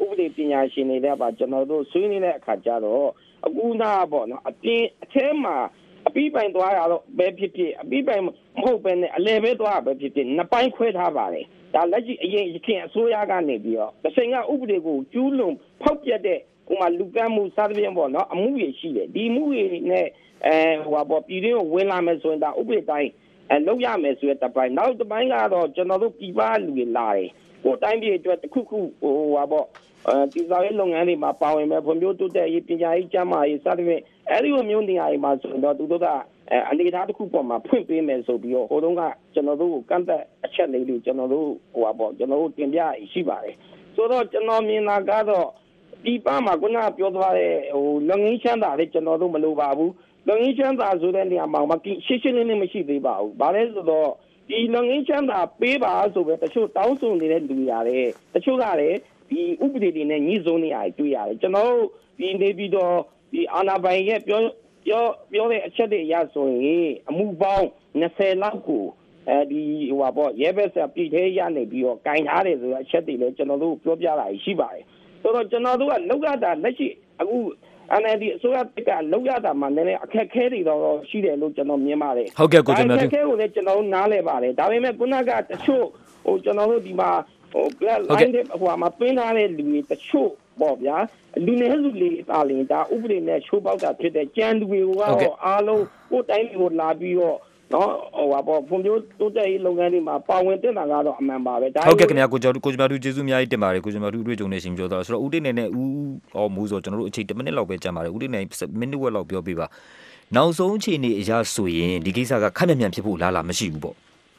ဥပဒေပညာရှင်တွေလည်းပါကျွန်တော်တို့ဆွေးနွေးတဲ့အခါကျတော့အခုနာပေါ့နော်အပြင်အထဲမှာအပြီးပိုင်သွားရတော့ပဲဖြစ်ဖြစ်အပြီးပိုင်မဟုတ်ပဲနဲ့အလဲပဲသွားပဲဖြစ်ဖြစ်နှစ်ပိုင်းခွဲထားပါတယ်ဒါလက်ရှိအရင်ခင်အစိုးရကနေပြီးတော့တစ်ချိန်ကဥပဒေကိုကျူးလွန်ဖောက်ပြတဲ့ဟိုမှာလူကမ်းမှုစားတဲ့ပြင်ပေါ့နော်အမှုရရှိတယ်ဒီမှုရနဲ့အဲဟိုပါပေါ့ပြည်တွင်းကိုဝင်လာမယ်ဆိုရင်ဒါဥပဒေတိုင်းအဲလောက်ရမယ်ဆိုတဲ့တပိုင်းနောက်တစ်ပိုင်းကတော့ကျွန်တော်တို့ပြည်ပလူတွေလာတယ်ဟိုတိုင်းပြည်အတွက်တစ်ခုခုဟိုပါပေါ့အဲဒီစားရေးလုပ်ငန်းတွေမှာပါဝင်မဲ့ဖွံ့ဖြိုးတိုးတက်ရေးပညာရေးကျန်းမာရေးစသဖြင့်အဲဒီလိုမျိုးနေရာတွေမှာဆိုတော့သူတို့ကအနေအထားတစ်ခုပေါ်မှာဖွင့်ပေးမယ်ဆိုပြီးတော့ဟိုတုန်းကကျွန်တော်တို့ကိုကန့်သက်အချက်လေးတွေကျွန်တော်တို့ဟိုပါပေါ့ကျွန်တော်တို့တင်ပြရှိပါတယ်ဆိုတော့ကျွန်တော်မြင်တာကတော့ဒီပမှာခုနပြောသွားတဲ့ဟိုလုံငင်းချမ်းသာလေးကျွန်တော်တို့မလိုပါဘူးလုံငင်းချမ်းသာဆိုတဲ့နေရာမှာမရှင်းရှင်းလင်းလင်းမရှိသေးပါဘူး။ဘာလဲဆိုတော့ဒီလုံငင်းချမ်းသာပေးပါဆိုပဲတချို့တောင်းဆိုနေတဲ့လူရတယ်တချို့ကလည်းဒီဥပဒေတွေနဲ့ညှိစုံနေရတယ်တွေ့ရတယ်ကျွန်တော်တို့ဒီနေပြီးတော့ဒီအာဏာပိုင်ရဲ့ပြောပြောပြောတဲ့အချက်တွေရဆိုရင်အမှုပေါင်း20လောက်ကိုအဲဒီဟိုပါပေါ့ရဲဘက်ဆက်ပြည်သေးရနေပြီးတော့ကင်ထားတယ်ဆိုတဲ့အချက်တွေလည်းကျွန်တော်တို့ပြောပြတာရှိပါတယ်ဆိုတော့ကျွန်တော်တို့ကလောက်ကတာလက်ရှိအခုအန်အယ်ဒီအစိုးရကလောက်ရတာမှလည်းအခက်ခဲတွေတော့ရှိတယ်လို့ကျွန်တော်မြင်ပါတယ်ဟုတ်ကဲ့ကိုကျွန်တော်အခက်ခဲကိုလည်းကျွန်တော်နားလည်ပါတယ်ဒါပေမဲ့ခုနကတချို့ဟိုကျွန်တော်တို့ဒီမှာဟို black line တွေဟိုမှာပင်းထားတဲ့လူတွေတချို့ပေါ့ဗျာလူနည်းစုလေးတာလင်ဒါဥပဒေနဲ့ချိုးပေါက်တာဖြစ်တဲ့ကြံလူတွေကတော့အားလုံးကိုယ်တိုင်းကိုလာပြီးတော့နော်ဟိုပါပေါ့ဖွံ့ဖြိုးတိုးတက်ရေးလုပ်ငန်းတွေမှာပါဝင်တင်တာကတော့အမှန်ပါပဲဒါဟုတ်ကဲ့ခင်ဗျာကိုကျော်ကိုကျော်သူကျေးဇူးအများကြီးတင်ပါတယ်ကိုကျော်သူအတွေ့အကြုံနဲ့ရှင်ပြောတော့ဆိုတော့ဦးတိတ်နေနဲ့ဦးအောင်မိုးဆိုကျွန်တော်တို့အချိန်တစ်မိနစ်လောက်ပဲကြာပါတယ်ဦးတိတ်နေမိနစ်ဝက်လောက်ပြောပြပါနောက်ဆုံးအချိန်နေအရာဆိုရင်ဒီကိစ္စကခက်မြန်မြန်ဖြစ်ဖို့လားလားမရှိဘူးပေါ့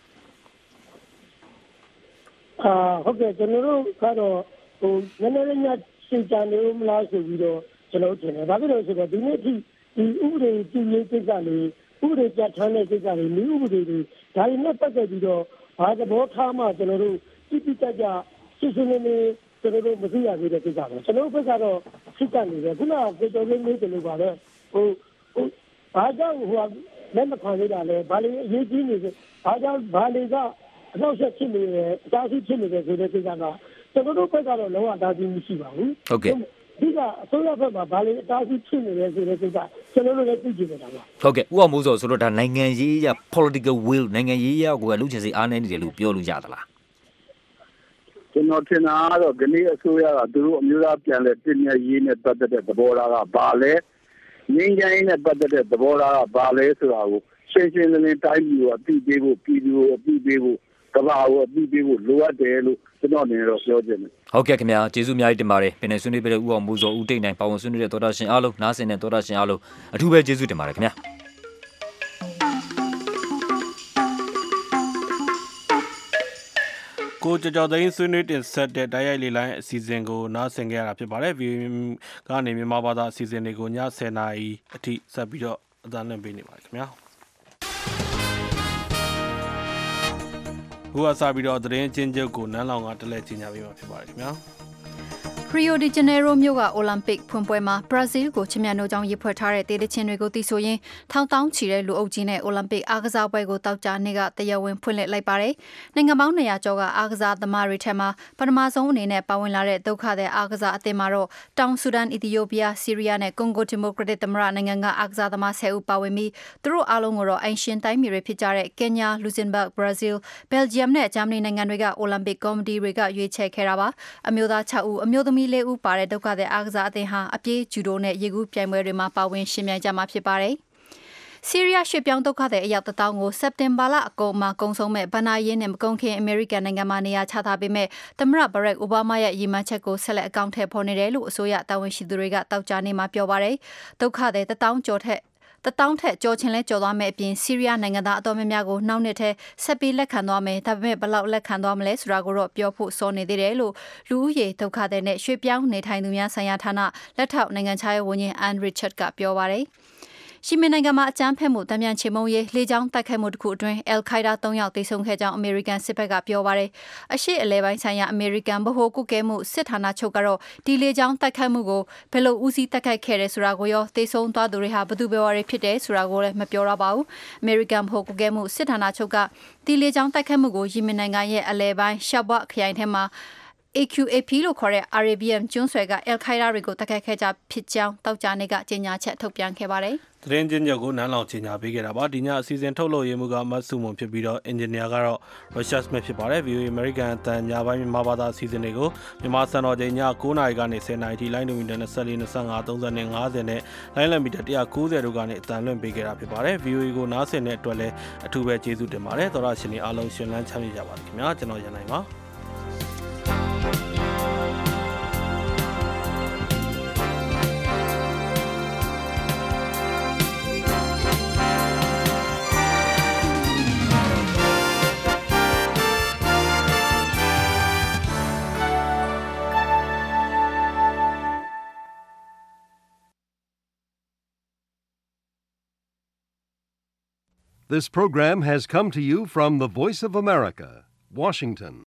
အာဟုတ်ကဲ့ကျွန်တော်တို့ကတော့ဟိုနည်းနည်းလေးညရှင်းကြလို့မလားဆိုပြီးတော့ကျွန်တော်ထင်တယ်ဘာဖြစ်လို့ဆိုတော့ဒီနေ့အထိဒီဥပဒေကြည့်ရေးကိစ္စလေးဥပဒေပြဋ္ဌာန်းတဲ့ကိစ္စတွေလူဥပဒေတွေဒါတွေနဲ့ပတ်သက်ပြီးတော့ဘာသဘောထားမှကျွန်တော်တို့တိတိကျကျရှင်းရှင်းလင်းလင်းကျွန်တော်တို့မသိရသေးတဲ့ကိစ္စပဲကျွန်တော်တို့ဘက်ကတော့စိတ်ကနေတယ်ခုနကကိုတော်လေးလေးတယ်လို့ပါလေဟိုဟိုဘာကြောင့်ဟိုလက်မခံရတာလဲဘာလို့အရေးကြီးနေလဲဘာကြောင့်ဘာတွေကအနောက်ဆက်ဖြစ်နေတယ်အသာစီးဖြစ်နေတယ်ဆိုတဲ့ကိစ္စကကျွန်တော်တို့ဘက်ကတော့လုံးဝအသာစီးမရှိပါဘူးဟုတ်ကဲ့ဒီကအစိုးရဘက်မှာဘာလို့အတားအဆီးဖြစ်နေလဲဆိုတဲ့ကိစ္စကျွန်တော်တို့လည်းသိကြည့်နေတာပါဟုတ်ကဲ့ဥအောင်မိုးစောဆိုတော့ဒါနိုင်ငံရေးရ political will နိုင်ငံရေးရကိုလူချင်စိအားနေနေတယ်လို့ပြောလို့ရသလားကျွန်တော်ထင်တာကတော့ဒီနေ့အစိုးရကသူတို့အမျိုးသားပြန်လဲပြည်내ရေးနဲ့ပတ်သက်တဲ့သဘောထားကဘာလဲငင်းချိုင်းနဲ့ပတ်သက်တဲ့သဘောထားကဘာလဲဆိုတာကိုရှင်းရှင်းလင်းလင်းတိုင်းပြည်ကိုအသိပေးဖို့ပြည်သူကိုအသိပေးဖို့ကဘာကိုအသိပေးဖို့လိုအပ်တယ်လို့ကျွန်တော်အနေနဲ့တော့ပြောချင်တယ်ဟုတ်ကဲ့ခင်ဗျာကျေးဇူးအများကြီးတင်ပါတယ်ပင်နယ်ဆွေးနွေးပြတဲ့ဦးအောင်မိုးစောဦးတိတ်နိုင်ပါဝင်ဆွေးနွေးတဲ့သောတာရှင်အားလုံးနားဆင်တဲ့သောတာရှင်အားလုံးအထူးပဲကျေးဇူးတင်ပါတယ်ခင်ဗျာကိုကြော်ကြော်သိန်းဆွေးနွေးတင်ဆက်တဲ့တိုက်ရိုက်လေလိုင်းအစီအစဉ်ကိုနားဆင်ကြရတာဖြစ်ပါတယ်။ ဗီအိုအေ ကနေမြန်မာဘာသာအစီအစဉ်တွေကိုညဆယ်နာရီအထိဆက်ပြီးတော့အသံလွှင့်ပေးနေပါတယ်ခင်ဗျာ။ခုကစပြီးတော့သတင်းချင်းချုပ်ကိုနန်းလောင်ကတလဲကြီးညာပေးမှာဖြစ်ပါတယ်ခင်ဗျာ။ Rio de Janeiro မြို့က Olympic ဖွင့်ပွဲမှာ Brazil ကိုချီးမြှင့်နိုးကြောင်းရေးဖွဲ့ထားတဲ့တေးသချင်းတွေကိုသိဆိုရင်ထောင်တောင်းချီတဲ့လူအုပ်ကြီးနဲ့ Olympic အားကစားပွဲကိုတောက်ကြနေ့ကတရားဝင်ဖွင့်လှစ်လိုက်ပါတယ်။နိုင်ငံပေါင်းနှစ်ရာကျော်ကအားကစားသမားတွေထက်မှပထမဆုံးအနေနဲ့ပါဝင်လာတဲ့ဒုက္ခသည်အားကစားအသင်းမှာတော့တောင်ဆူဒန်၊အီသီယိုးပီးယား၊ဆီးရီးယားနဲ့ကွန်ဂိုဒီမိုကရက်တစ်သမ္မတနိုင်ငံကအားကစားသမားဆယ်ဦးပါဝင်ပြီးသူတို့အားလုံးကိုတော့အိမ်ရှင်တိုင်းပြည်တွေဖြစ်ကြတဲ့ကင်ညာ၊လူဇင်ဘတ်၊ဘရာဇီးလ်၊ဘယ်လ်ဂျီယမ်နဲ့ဂျာမနီနိုင်ငံတွေက Olympic ကော်မတီတွေကရွေးချယ်ခဲ့တာပါ။အမျိုးသားခြောက်ဦးအမျိုးသမီးလေးဦးပါတဲ့ဒုက္ခသည်အားကစားအသင်းဟာအပြေးဂျူဒိုနဲ့ရေကူးပြိုင်ပွဲတွေမှာပါဝင်ရှင်ပြိုင်ကြမှာဖြစ်ပါတယ်။ဆီးရီးယားရွှေ့ပြောင်းဒုက္ခသည်အယောက်တစ်သောင်းကိုစက်တင်ဘာလအကုန်မှာကုံဆုံးမဲ့ဗန်နာရင်းနဲ့မကုန်ခင်အမေရိကန်နိုင်ငံမှာနေရာချထားပေးမဲ့သမ္မတဘရက်အိုဘားမားရဲ့ရည်မှန်းချက်ကိုဆက်လက်အကောင့်ထည့်ဖော်နေတယ်လို့အစိုးရတာဝန်ရှိသူတွေကတောက်ကြနေမှာပြောပါတယ်။ဒုက္ခသည်တစ်သောင်းကျော်ထက်တတောင်းထက်ကြော်ချင်လဲကြော်သွားမယ်အပြင်ဆီးရီးယားနိုင်ငံသားအတော်များများကိုနောက်နှစ်ထဲဆက်ပြီးလက်ခံသွားမယ်ဒါပေမဲ့ဘယ်လောက်လက်ခံသွားမလဲဆိုတာကိုတော့ပြောဖို့စောနေသေးတယ်လို့လူဦးရေဒုက္ခသည်နဲ့ရွှေ့ပြောင်းနေထိုင်သူများဆိုင်ရာဌာနလက်ထောက်နိုင်ငံခြားရေးဝန်ကြီးအန်ရစ်ချတ်ကပြောပါတယ်ရှီမင်နိုင်ငံမှာအကြမ်းဖက်မှုတံပြန်ချေမှုန်းရေးလေကြောင်းတိုက်ခိုက်မှုတစ်ခုအတွင်းအယ်ခိုင်ဒါသုံးယောက်သေဆုံးခဲ့ကြောင်းအမေရိကန်စစ်ဘက်ကပြောပါတယ်။အရှေ့အလဲပိုင်းဆိုင်ရာအမေရိကန်ဗဟိုကုကဲမှုစစ်ဌာနချုပ်ကတော့ဒီလေကြောင်းတိုက်ခိုက်မှုကိုဘယ်လိုဦးစီးတိုက်ခိုက်ခဲ့တယ်ဆိုတာကိုရောသေဆုံးသွားသူတွေဟာဘယ်သူဘယ်ဝါတွေဖြစ်တယ်ဆိုတာကိုလည်းမပြောရပါဘူး။အမေရိကန်ဗဟိုကုကဲမှုစစ်ဌာနချုပ်ကဒီလေကြောင်းတိုက်ခိုက်မှုကိုယီမင်နိုင်ငံရဲ့အလဲပိုင်းရှာဘွတ်ခရိုင်ထဲမှာ A Q A P လို့ခေါ်တဲ့ Arabian ကျွန်းဆွယ်က Al Qaeda တွေကိုတိုက်ခိုက်ခဲ့ကြဖြစ်ကြောင်းတောက်ကြနေကကြေညာချက်ထုတ်ပြန်ခဲ့ပါတယ်။သတင်းချင်းချုပ်ကိုနန်းလောင်ကြေညာပေးခဲ့တာပါဒီညအစီအစဉ်ထုတ်လို့ရမှုကမတ်စုမွန်ဖြစ်ပြီးတော့ engineer ကတော့ Russia Smith ဖြစ်ပါတယ် V O A American အတန်ညပိုင်းမြန်မာဘာသာအစီအစဉ်တွေကိုမြန်မာစံတော်ချိန်ည9နာရီကနေ10နာရီထိလိုင်းဒိုမီတာ၂၄ ၂၅ ၃၀နဲ့၅၀နဲ့လိုင်းလံမီတာ၁၉၀တို့ကနေအတန်လွှင့်ပေးခဲ့တာဖြစ်ပါတယ် V O A ကိုနားဆင်တဲ့အတွက်လည်းအထူးပဲကျေးဇူးတင်ပါတယ်သောရရှင်တွေအားလုံးရှင်လန်းချမ်းမြေ့ကြပါစေခင်ဗျာကျွန်တော်ရန်နိုင်ပါ This program has come to you from the Voice of America, Washington.